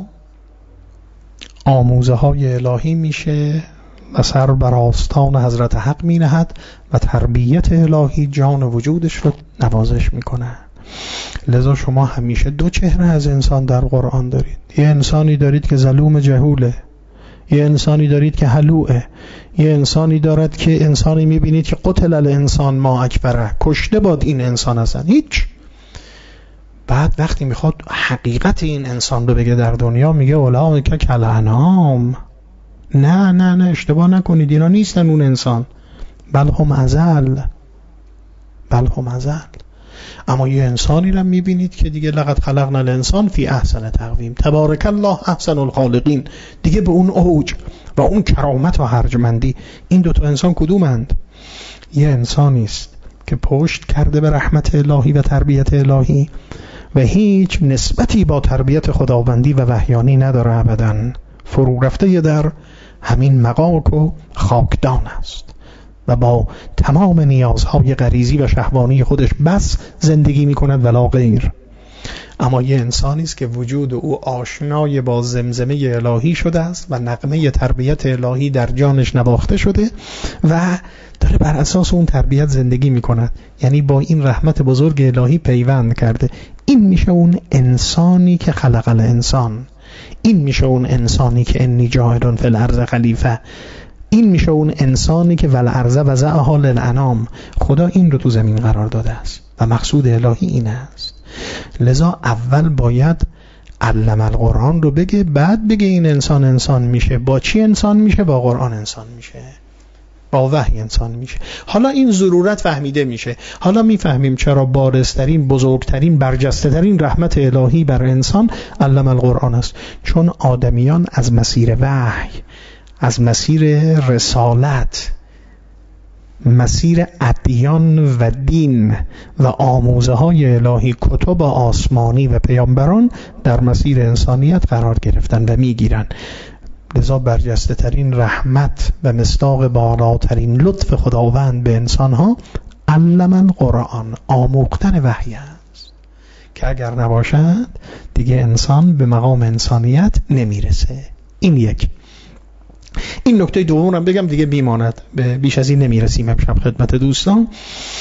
آموزه های الهی میشه و سر بر آستان حضرت حق می نهد و تربیت الهی جان وجودش رو نوازش میکنه. لذا شما همیشه دو چهره از انسان در قرآن دارید. یه انسانی دارید که ظلوم جهوله، یه انسانی دارید که هلوعه، یه انسانی دارد که انسانی میبینید که قتل الانسان ما اکبره، کشته باد این انسان هستن هیچ. بعد وقتی میخواد حقیقت این انسان رو بگه در دنیا میگه اولئک کالانعام. نه نه نه اشتباه نکنید، اینا نیستن اون انسان، بل هم ازل، بل هم ازل. اما یه انسانی رو میبینید که دیگه لقد خلقنا الانسان فی احسن تقویم، تبارک الله احسن الخالقین، دیگه به اون اوج و اون کرامت و ارجمندی. این دوتا انسان کدومند؟ یه انسانی است که پشت کرده به رحمت الهی و تربیت الهی و هیچ نسبتی با تربیت خداوندی و وحیانی نداره ابداً، فرو رفته در همین مغاک و خاکدان است و با تمام نیازهای غریزی و شهوانی خودش بس زندگی میکند ولا غیر. اما یه انسانی است که وجود او آشنای با زمزمه الهی شده است و نغمه تربیت الهی در جانش نواخته شده و داره بر اساس اون تربیت زندگی میکند، یعنی با این رحمت بزرگ الهی پیوند کرده. این میشه اون انسانی که خلق الانسان، این میشه اون انسانی که انی جاعل فی الارض خلیفه، این میشه اون انسانی که والارض وضعها للانام. خدا این رو تو زمین قرار داده است و مقصود الهی این است. لذا اول باید علم القرآن رو بگه، بعد بگه این انسان انسان میشه. با چی انسان میشه؟ با قرآن انسان میشه، با وحی انسان میشه. حالا این ضرورت فهمیده میشه، حالا میفهمیم چرا بارزترین، بزرگترین، برجسته ترین رحمت الهی بر انسان علم القرآن است. چون آدمیان از مسیر وحی، از مسیر رسالت، مسیر ادیان و دین و آموزه های الهی، کتب آسمانی و پیامبران در مسیر انسانیت قرار گرفتن و میگیرن. لذا برجسته ترین رحمت و مصداق بالاترین لطف خداوند به انسانها علم القرآن، آموختن وحی است که اگر نباشد دیگه انسان به مقام انسانیت نمیرسه. این یک. این نکته دوم رو بگم دیگه بیماند، به بیش از این نمیرسیم امشب خدمت دوستان.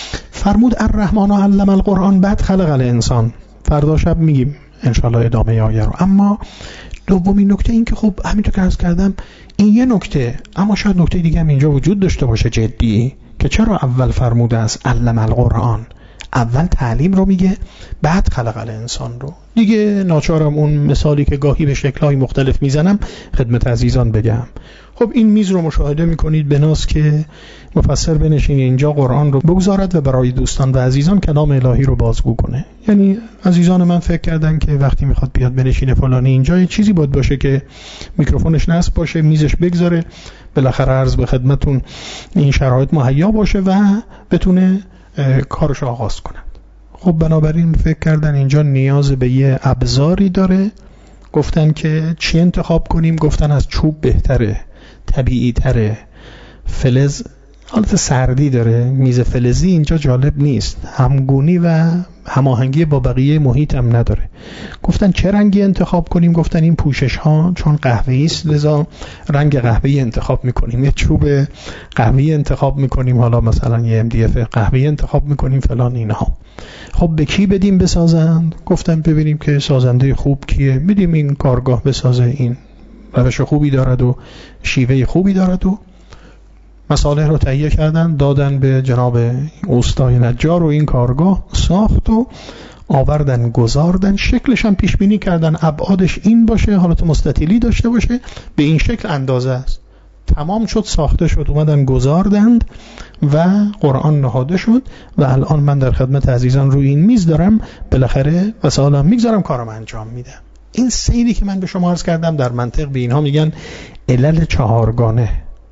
فرمود الرحمن علم القرآن، بعد خلق الانسان. فردا شب میگیم انشالله ادامه آیه رو. اما دومین نکته این که خب همینطور که عرض کردم این یه نکته، اما شاید نکته دیگه هم اینجا وجود داشته باشه جدی، که چرا اول فرموده است علم القرآن، اول تعلیم رو میگه بعد خلق الانسان رو. دیگه ناچارم اون مثالی که گاهی به شکل‌های مختلف میزنم خدمت عزیزان بگم. خب این میز رو مشاهده میکنید، بناست که مفسر بنشینه اینجا قرآن رو بگذارد و برای دوستان و عزیزان کلام الهی رو بازگو کنه. یعنی عزیزان من فکر کردن که وقتی میخواد بیاد بنشینه فلانی اینجا یه چیزی باید باشه که میکروفونش نصب باشه، میزش بگذاره، بالاخره عرض به خدمتون این شرایط مهیا باشه و بتونه کارش آغاز کنند. خب بنابراین فکر کردن اینجا نیاز به یه ابزاری داره. گفتن که چی انتخاب کنیم؟ گفتن از چوب بهتره، طبیعی تره، فلز حالت سردی داره، میز فلزی اینجا جالب نیست، همگونی و هماهنگی با بقیه محیط هم نداره. گفتن چه رنگی انتخاب کنیم؟ گفتن این پوشش ها چون قهوه‌ای است لذا رنگ قهوه‌ای انتخاب میکنیم، یه چوب قهوه‌ای انتخاب میکنیم، حالا مثلا یه ام دی اف قهوه‌ای انتخاب میکنیم فلان اینها. خب به کی بدیم بسازند؟ گفتن ببینیم که سازنده خوب کیه، بدیم این کارگاه بسازه، این روش خوبی دارد و شیوه خوبی دارد. و مصالح رو تهیه کردن، دادن به جناب اوستای نجار و این کارگاه ساخت و آوردن گذاردن. شکلش هم پیش بینی کردن ابعادش این باشه، حالت مستطیلی داشته باشه، به این شکل اندازه است. تمام شد، ساخته شد، اومدن گذاردند و قرآن نهاده شد و الان من در خدمت عزیزان روی این میز دارم، بالاخره وسایلم میگذارم، کارم انجام میدم. این سیری که من به شما عرض کردم در منطق به اینها میگن علل چهارگانه،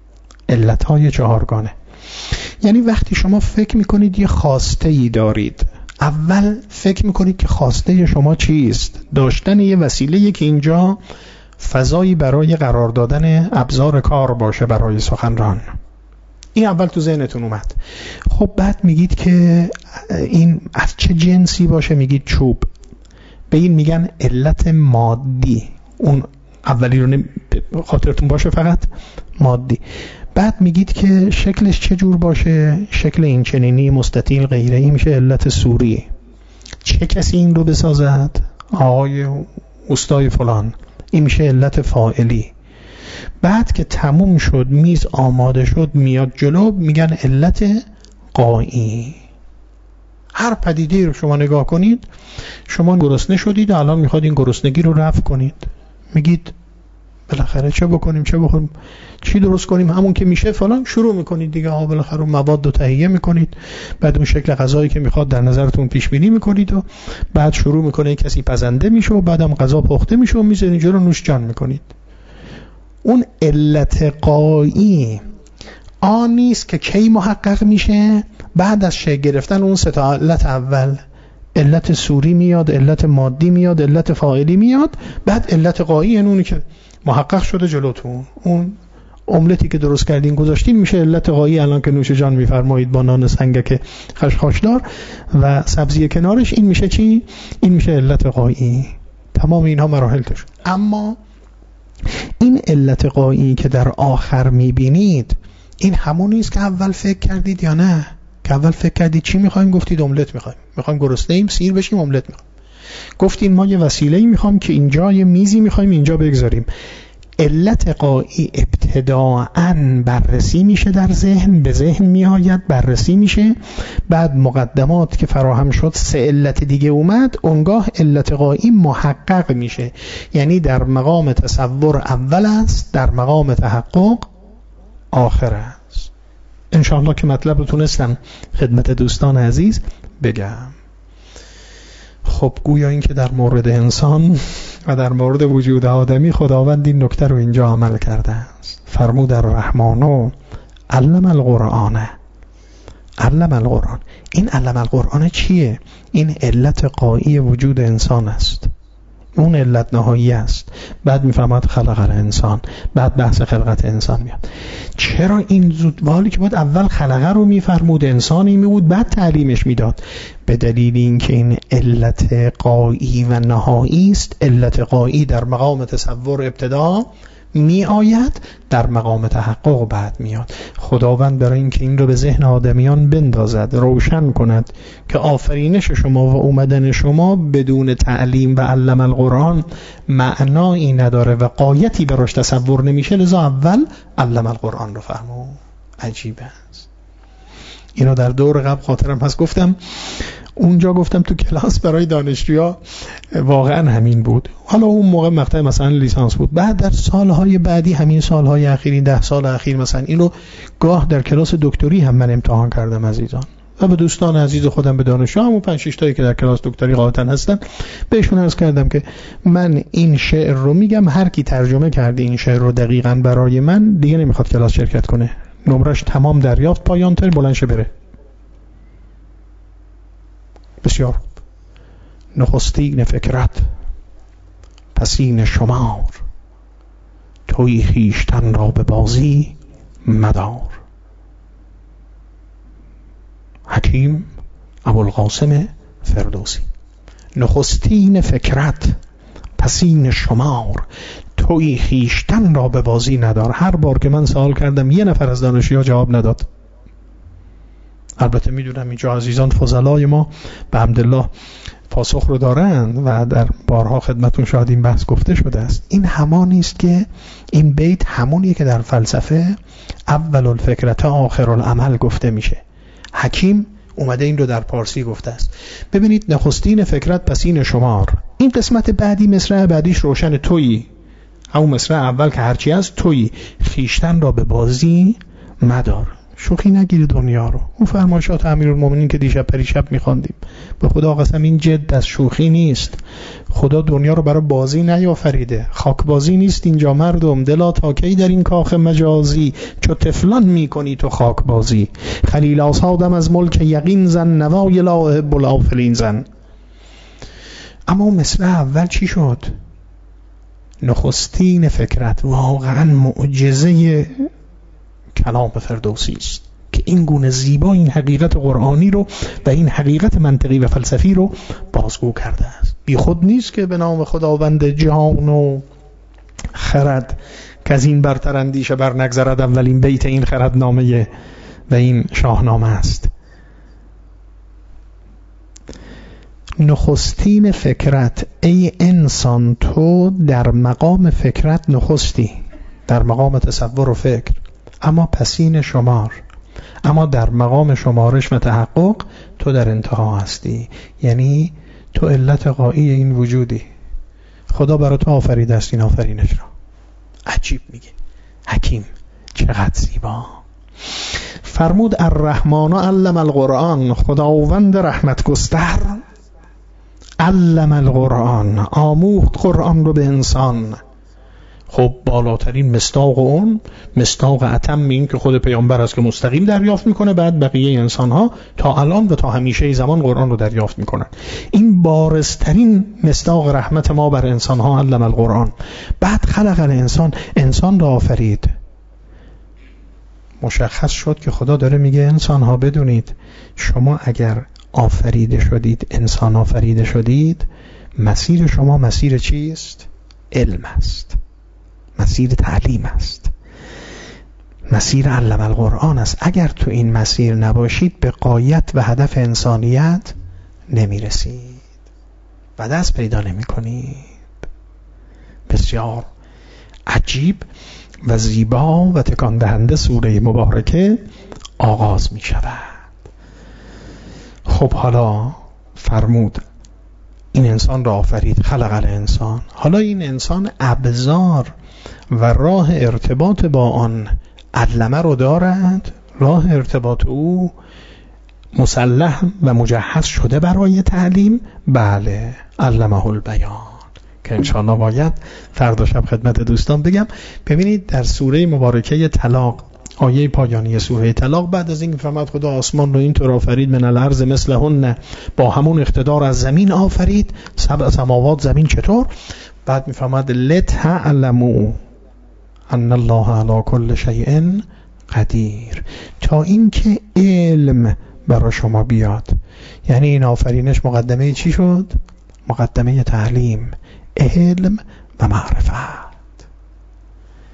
علتهای چهارگانه. یعنی وقتی شما فکر میکنید یه خواسته ای دارید، اول فکر میکنید که خواسته شما چیست؟ داشتن یه وسیله که اینجا فضایی برای قرار دادن ابزار کار باشه برای سخنران. این اول تو ذهنتون اومد. خب بعد میگید که این از چه جنسی باشه؟ میگید چوب. به این میگن علت مادی. اون اولی رو خاطرتون باشه، فقط مادی. بعد میگید که شکلش چه جور باشه؟ شکل این چنینی، مستطیل، غیره. این میشه علت سوری. چه کسی این رو بسازد؟ آقای اوستای فلان. این میشه علت فاعلی. بعد که تموم شد، میز آماده شد، میاد جلو، میگن علت قایی. هر پدیده رو شما نگاه کنید، شما گرسنه شدید و الان میخواد این گرسنگی رو رفع کنید، میگید بالاخره چه بکنیم چه بخوریم چی درست کنیم، همون که میشه فلان، شروع میکنید دیگه. ها بالاخره مواد رو تهیه میکنید، بعد اون شکل غذایی که میخواد در نظرتون پیش بینی میکنید و بعد شروع میکنه کسی پزنده میشه و بعدم غذا پخته میشه و میذارید جلو، نوش جان میکنید. اون علت قایی آن نیست که کی محقق میشه؟ بعد از شکل گرفتن اون سه تا علت اول، علت سوری میاد، علت مادی میاد، علت فاعلی میاد، بعد علت قایی، یعنی اونی که محقق شده جلوتون. اون املتی که درست کردین گذاشتین میشه علت قایی. الان که نوش جان میفرمایید با نان سنگک خشخاشدار و سبزی کنارش، این میشه چی؟ این میشه علت قایی. تمام اینها مراحل توش. اما این علت قایی که در آخر میبینید، این همون نیست که اول فکر کردید یا نه؟ که اول فکر کردید چی میخوایم؟ گفتید املت میخوایم، میخوایم گرسنه ایم سیر بشیم، املت میخوایم. گفتین ما یه وسیله‌ای میخوایم که اینجا یه میزی میخوایم اینجا بگذاریم. علت قایی ابتداءً بررسی میشه در ذهن، به ذهن میآید، بررسی میشه، بعد مقدمات که فراهم شد، سه علت دیگه اومد، اونگاه علت قایی محقق میشه. یعنی در مقام تصور اول است، در مقام تحقق آخر است. انشاءالله که مطلب رو تونستم خدمت دوستان عزیز بگم. خب گویا این که در مورد انسان و در مورد وجود آدمی خداوند این نکته رو اینجا عمل کرده است. فرمود الرحمن علم القرآن. علم القرآن. این علم القرآن چیه؟ این علت قایی وجود انسان است، اون علت نهایی است. بعد میفهمد خلق الانسان، بعد بحث خلقت انسان میاد. چرا این زود؟ حالی که باید اول خلقه رو میفرمود، انسانی میبود، بعد تعلیمش میداد. به دلیل اینکه این علت قایی و نهایی است. علت قایی در مقام تصور ابتدا می آید، در مقام تحقق بعد میاد. خداوند برای اینکه این رو به ذهن آدمیان بندازد، روشن کند که آفرینش شما و اومدن شما بدون تعلیم و علم القرآن معنایی نداره و غایتی براش تصور نمیشه، لذا اول علم القرآن رو فرمود. عجیبه است. اینو در دور قبل خاطرم هست گفتم، اونجا گفتم تو کلاس برای دانشجوها واقعا همین بود. حالا اون موقع مقطع مثلا لیسانس بود، بعد در سالهای بعدی، همین سالهای اخیر، ده سال اخیر مثلا اینو گاه در کلاس دکتری هم من امتحان کردم عزیزان، و به دوستان عزیز خودم، به دانشجوها، همون پنج شش تایی که در کلاس دکتری قاطن هستن، بهشون عرض کردم که من این شعر رو میگم، هر کی ترجمه کرده این شعر رو دقیقاً برای من دیگه نمیخواد کلاس شرکت کنه، نمرش تمام دریافت، پایان تر بلند شه بره. بسیار نخستین فکرت پسین شمار، توی خویشتن را به بازی مدار. حکیم ابوالقاسم فردوسی. نخستین فکرت پسین شمار، توی خویشتن را به بازی ندار. هر بار که من سوال کردم یه نفر از دانشجوها جواب نداد. البته میدونم اینجا عزیزان فضلای ما به حمدالله پاسخ رو دارن و در بارها خدمتون شاید این بحث گفته شده است. این همانی است که این بیت همونیه که در فلسفه اول الفکرت آخر العمل گفته میشه. حکیم اومده این رو در پارسی گفته است. ببینید، نخستین فکرت پسین شمار. این قسمت بعدی، مصرع بعدیش روشن، تویی، همون مصرع اول که هرچی از تویی خیشتن را به بازی مدار. شوخی نگیری دنیا رو. اون فرمایشات امیرالمومنین که دیشب پریشب میخواندیم، به خدا قسم این جد از شوخی نیست. خدا دنیا رو برای بازی نیافریده. خاک بازی نیست اینجا مردم، دلا تا کی در این کاخ مجازی، چو طفلان میکنی تو خاک بازی. خلیل آسادم از ملک یقین زن، نوای لا احب الافلین زن. اما مصرع اول چی شد؟ نخستین فکرت. واقعا معجزه کلام فردوسی است که این گونه زیبا این حقیقت قرآنی رو و این حقیقت منطقی و فلسفی رو بازگو کرده است. بی خود نیست که به نام خداوند جهان و خرد که از این برتر اندیشه بر نگذرد، اولین بیت این خردنامه و این شاهنامه است. نخستین فکرت. ای انسان، تو در مقام فکرت نخستی، در مقام تصور و فکر، اما پسین شمار، اما در مقام شمارش و تحقق تو در انتها هستی. یعنی تو علت غایی این وجودی. خدا برای تو آفریده است این آفرینش را. عجیب میگه حکیم، چقدر زیبا. فرمود الرحمن علم القرآن، خداوند رحمت گستر علم القرآن، آموخت قرآن رو به انسان. خب بالاترین مصداق اون مصداق اتم این که خود پیامبر است که مستقیم دریافت میکنه، بعد بقیه انسان ها تا الان و تا همیشه زمان قرآن رو دریافت میکنن. این بارزترین مصداق رحمت ما بر انسان ها، علم القرآن. بعد خلق الانسان، انسان را آفرید. مشخص شد که خدا داره میگه انسان ها بدونید شما اگر آفریده شدید، انسان آفریده شدید، مسیر شما مسیر چیست؟ علم است، مسیر تعلیم است، مسیر علم القرآن است. اگر تو این مسیر نباشید به غایت و هدف انسانیت نمیرسید و دست پیدا نمی کنید. بسیار عجیب و زیبا و تکان دهنده سوره مبارکه آغاز می شود. خب حالا فرمود این انسان را آفرید، خلق الانسان. حالا این انسان ابزار و راه ارتباط با آن علمه رو دارد. راه ارتباط او مسلح و مجهز شده برای تعلیم. بله، علمه البیان، که انشاءالله باید فردا شب خدمت دوستان بگم. ببینید در سوره مبارکه طلاق، آیه پایانی سوره طلاق، بعد از این فرمود خدا آسمان رو اینطور آفرید، من الارض مثلهن، با همون اقتدار از زمین آفرید، سبع سماوات زمین چطور؟ بعد میفرماد لتعلموا ان الله علی کل شیء قدیر، تا اینکه علم برای شما بیاد. یعنی این آفرینش مقدمه چی شد؟ مقدمه تعلیم، علم و معرفت.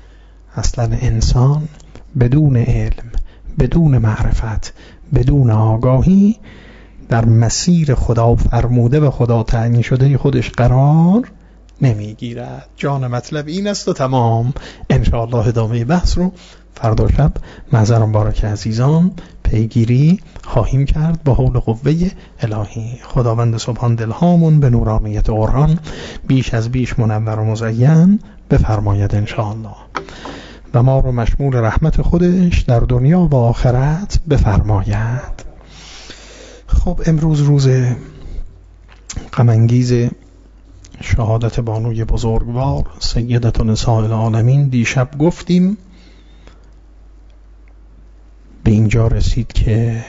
اصلا انسان بدون علم، بدون معرفت، بدون آگاهی در مسیر خدا فرموده و خدا تعیین شده خودش قرار نمیگیرد. جان مطلب این است و تمام. انشاءالله ادامه بحث رو فردا شب معذرم بارک عزیزان پیگیری خواهیم کرد با حول قوه الهی. خداوند سبحان دلهامون به نورانیت قرآن بیش از بیش منور و مزین بفرماید انشاءالله و ما رو مشمول رحمت خودش در دنیا و آخرت بفرماید. خب امروز روز غم انگیز شهادت بانوی بزرگوار سیدة نساء العالمین. دیشب گفتیم به اینجا رسید که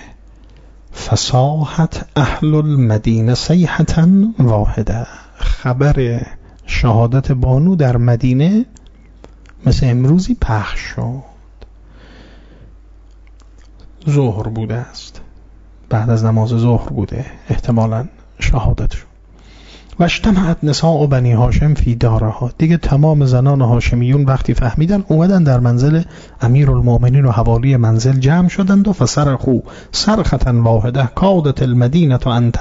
فصاحت اهل المدینه صیحة واحده. خبر شهادت بانو در مدینه مثل امروزی پخش شد. ظهر بوده است، بعد از نماز ظهر بوده احتمالاً شهادت شد. و اجتمعت نساء بنی هاشم فی دارها. دیگه تمام زنان هاشمیون وقتی فهمیدن اومدن در منزل امیرالمؤمنین و حوالی منزل جمع شدند و فصرخوا صرخة واحده کادت المدینه ان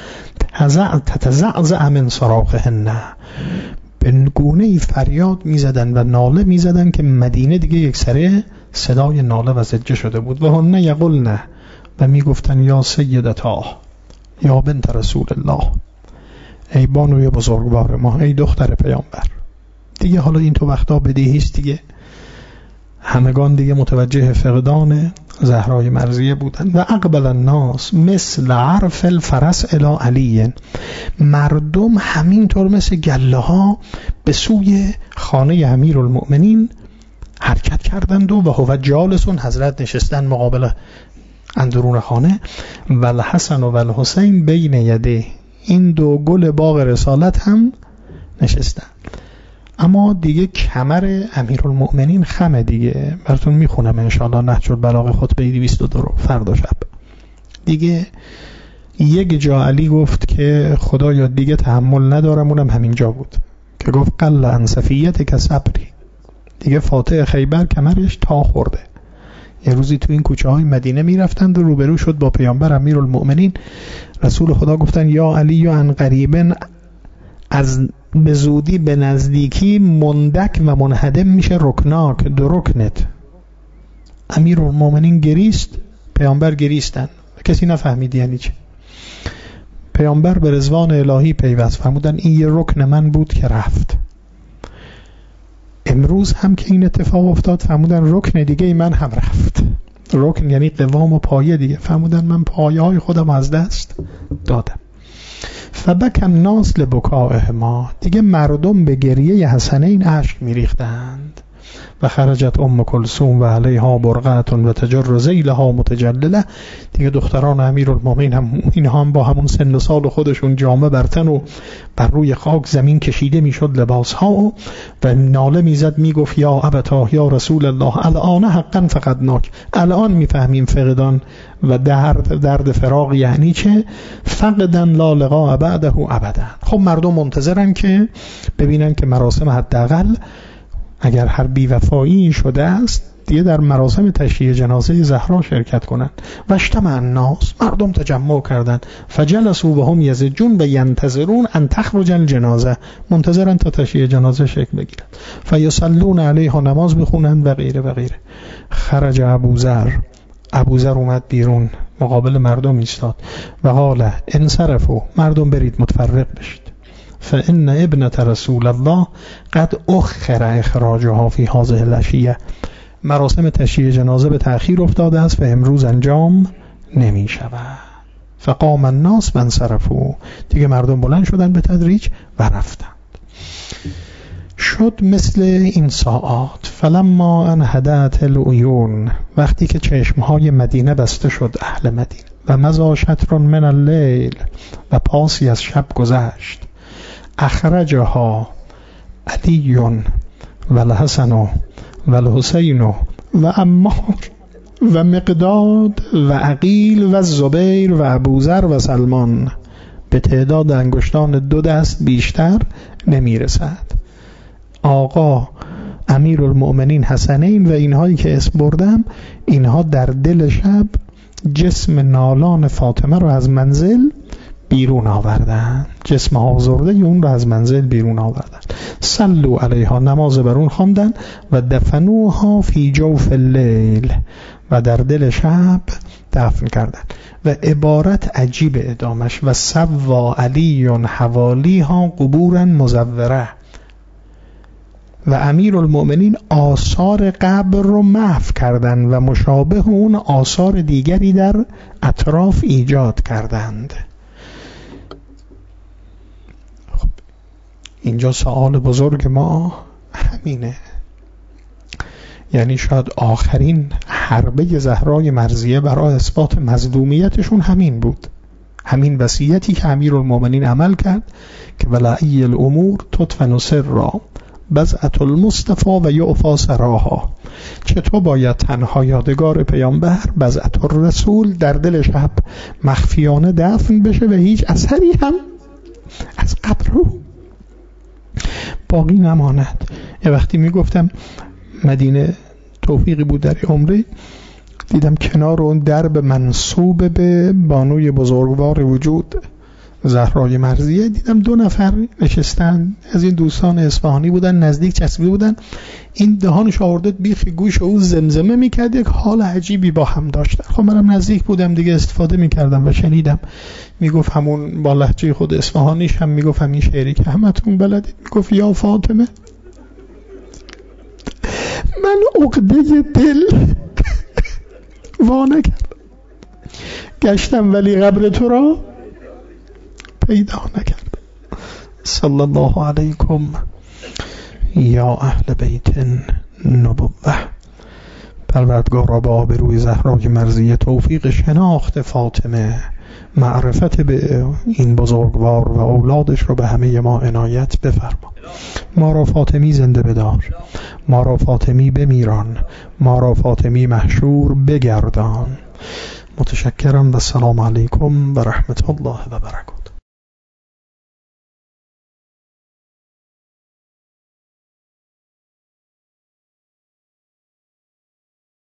تتزعزع من صراخهن. به گونه‌ای فریاد میزدن و ناله میزدن که مدینه دیگه یک سره صدای ناله و زجه شده بود. و هن یقولن، و میگفتن یا سیدتا یا بنت رسول الله، ای بانوی بزرگوار ما، ای دختر پیامبر. دیگه حالا این تو وقتا بدیهی است دیگه، همگان دیگه متوجه فقدان زهرای مرضیه بودن. و اقبل الناس مثل عرف الفرس الی علی. مردم همینطور مثل گله ها به سوی خانه امیرالمؤمنین حرکت کردند و هو جالسون، حضرت نشستن مقابل اندرون خانه. و الحسن و الحسین بین یده، این دو گل باغ رسالت هم نشستن. اما دیگه کمر امیرالمؤمنین خمه دیگه، براتون میخونم انشاءالله نهج البلاغه خطبه دویست و دو رو فردا شب. دیگه یک جا علی گفت که خدایا دیگه تحمل ندارم، اونم همین جا بود که گفت قل عن صفیت که صبری. دیگه فاتح خیبر کمرش تا خورده. یه روزی تو این کوچه های مدینه میرفتند و روبرو شد با پیامبر امیرالمؤمنین. رسول خدا گفتن یا علی عن قریبن، از به زودی به نزدیکی مندک و منهدم میشه رکناک، دو رکنت. امیرالمؤمنین گریست، پیامبر گریستن، کسی نفهمید یعنی چه. پیامبر به رضوان الهی پیوست، فرمودن این یه رکن من بود که رفت. امروز هم که این اتفاق افتاد فرمودن رکن دیگه من هم رفت. رکن یعنی قوام و پایه دیگه. فرمودن من پایه های خودم از دست دادم. فبک الناس لبکائهما. دیگه مردم به گریه حسنین اشک میریختند. و خرجت ام کلثوم و علیها برقعه و تجر ذیلها متجلله. دیگه دختران امیرالمؤمنین هم اینها هم با همون سن و سال خودشون جامه برتن و بر روی خاک زمین کشیده میشد لباس ها و, و ناله میزد میگفت یا ابتا یا رسول الله الان حقا فقدناک. الان میفهمیم فقدان و درد درد فراق یعنی چه. فقدن لا لقاء بعده ابدا. خب مردم منتظرن که ببینن که مراسم حداقل اگر هر بی‌وفایی شده است دیگه در مراسم تشییع جنازه زهرا شرکت کنند. و اجتمع الناس، مردم تجمع کردند. فجلسوا وهم یزجون و ینتظرون ان تخرج الجنازه، منتظرن تا تشییع جنازه شکل بگیرد. فیصلون علیها، نماز بخونند و غیره و غیره. خرج ابوذر، ابوذر اومد بیرون مقابل مردم ایستاد و قال انصرفوا، مردم برید متفرق بشید. فإن ابنة رسول الله قد اخر اخراجها فی هذه العشیه. مراسم تشییع جنازه به تأخیر افتاده است و امروز انجام نمی شود. فقام الناس وانصرفوا. دیگه مردم بلند شدن به تدریج و رفتند. شد مثل این ساعات. فلما انهدت العیون، وقتی که چشمهای مدینه بسته شد اهل مدینه. و مضی شطر من اللیل، و پاسی از شب گذشت. اخرجها علی و الحسن و الحسین و عمار و مقداد و عقیل و زبیر و ابوذر و سلمان. به تعداد انگشتان دو دست بیشتر نمی رسد. آقا امیرالمؤمنین حسنین و اینهایی که اسم بردم، اینها در دل شب جسم نالان فاطمه رو از منزل بیرون آوردن، جسم آزرده اون رو از منزل بیرون آوردن. صلوا علیها، نماز بر اون خواندن. و دفنوها فی جوف اللیل، و در دل شب دفن کردن. و عبارت عجیب ادامش، و سوا علی حوالیها قبورا مزوره، و امیرالمؤمنین آثار قبر رو محو کردند و مشابه اون آثار دیگری در اطراف ایجاد کردند. خب اینجا سوال بزرگ ما همینه، یعنی شاید آخرین حربه زهرای مرضیه برای اثبات مظلومیتشون همین بود، همین وصیتی که امیرالمؤمنین عمل کرد که ولای الامور تدفن سرا بضعة المصطفى و یعفی سراها. چطور باید تنها یادگار پیامبر بضعة الرسول در دل شب مخفیانه دفن بشه و هیچ اثری هم از قبر رو باقی نماند. یه وقتی میگفتم مدینه توفیقی بود در عمره، دیدم کنار اون درب منصوب به بانوی بزرگوار وجود زهرای مرضیه، دیدم دو نفر نشستن، از این دوستان اصفهانی بودن، نزدیک چسبیده بودن، این دهانش آورده بیخ گوش او زمزمه میکرد، یک حال عجیبی با هم داشتن. خب منم نزدیک بودم دیگه، استفاده میکردم و شنیدم میگفت همون با لهجه خود اصفهانیش هم میگفت همین شعری که همتون بلدید، میگفت یا فاطمه من عقده دل وانه کردم، گشتم ولی قبر تو را پیدا نکرد. صلی الله علیکم یا اهل بیت نبوه. پروردگارا با آبروی زهرای مرضیه توفیق شناخت فاطمه، معرفت به این بزرگوار و اولادش رو به همه ما عنایت بفرما. ما را فاطمی زنده بدار، ما را فاطمی بمیران، ما را فاطمی محشور بگردان. متشکرم و السلام علیکم و رحمت الله و برکاته.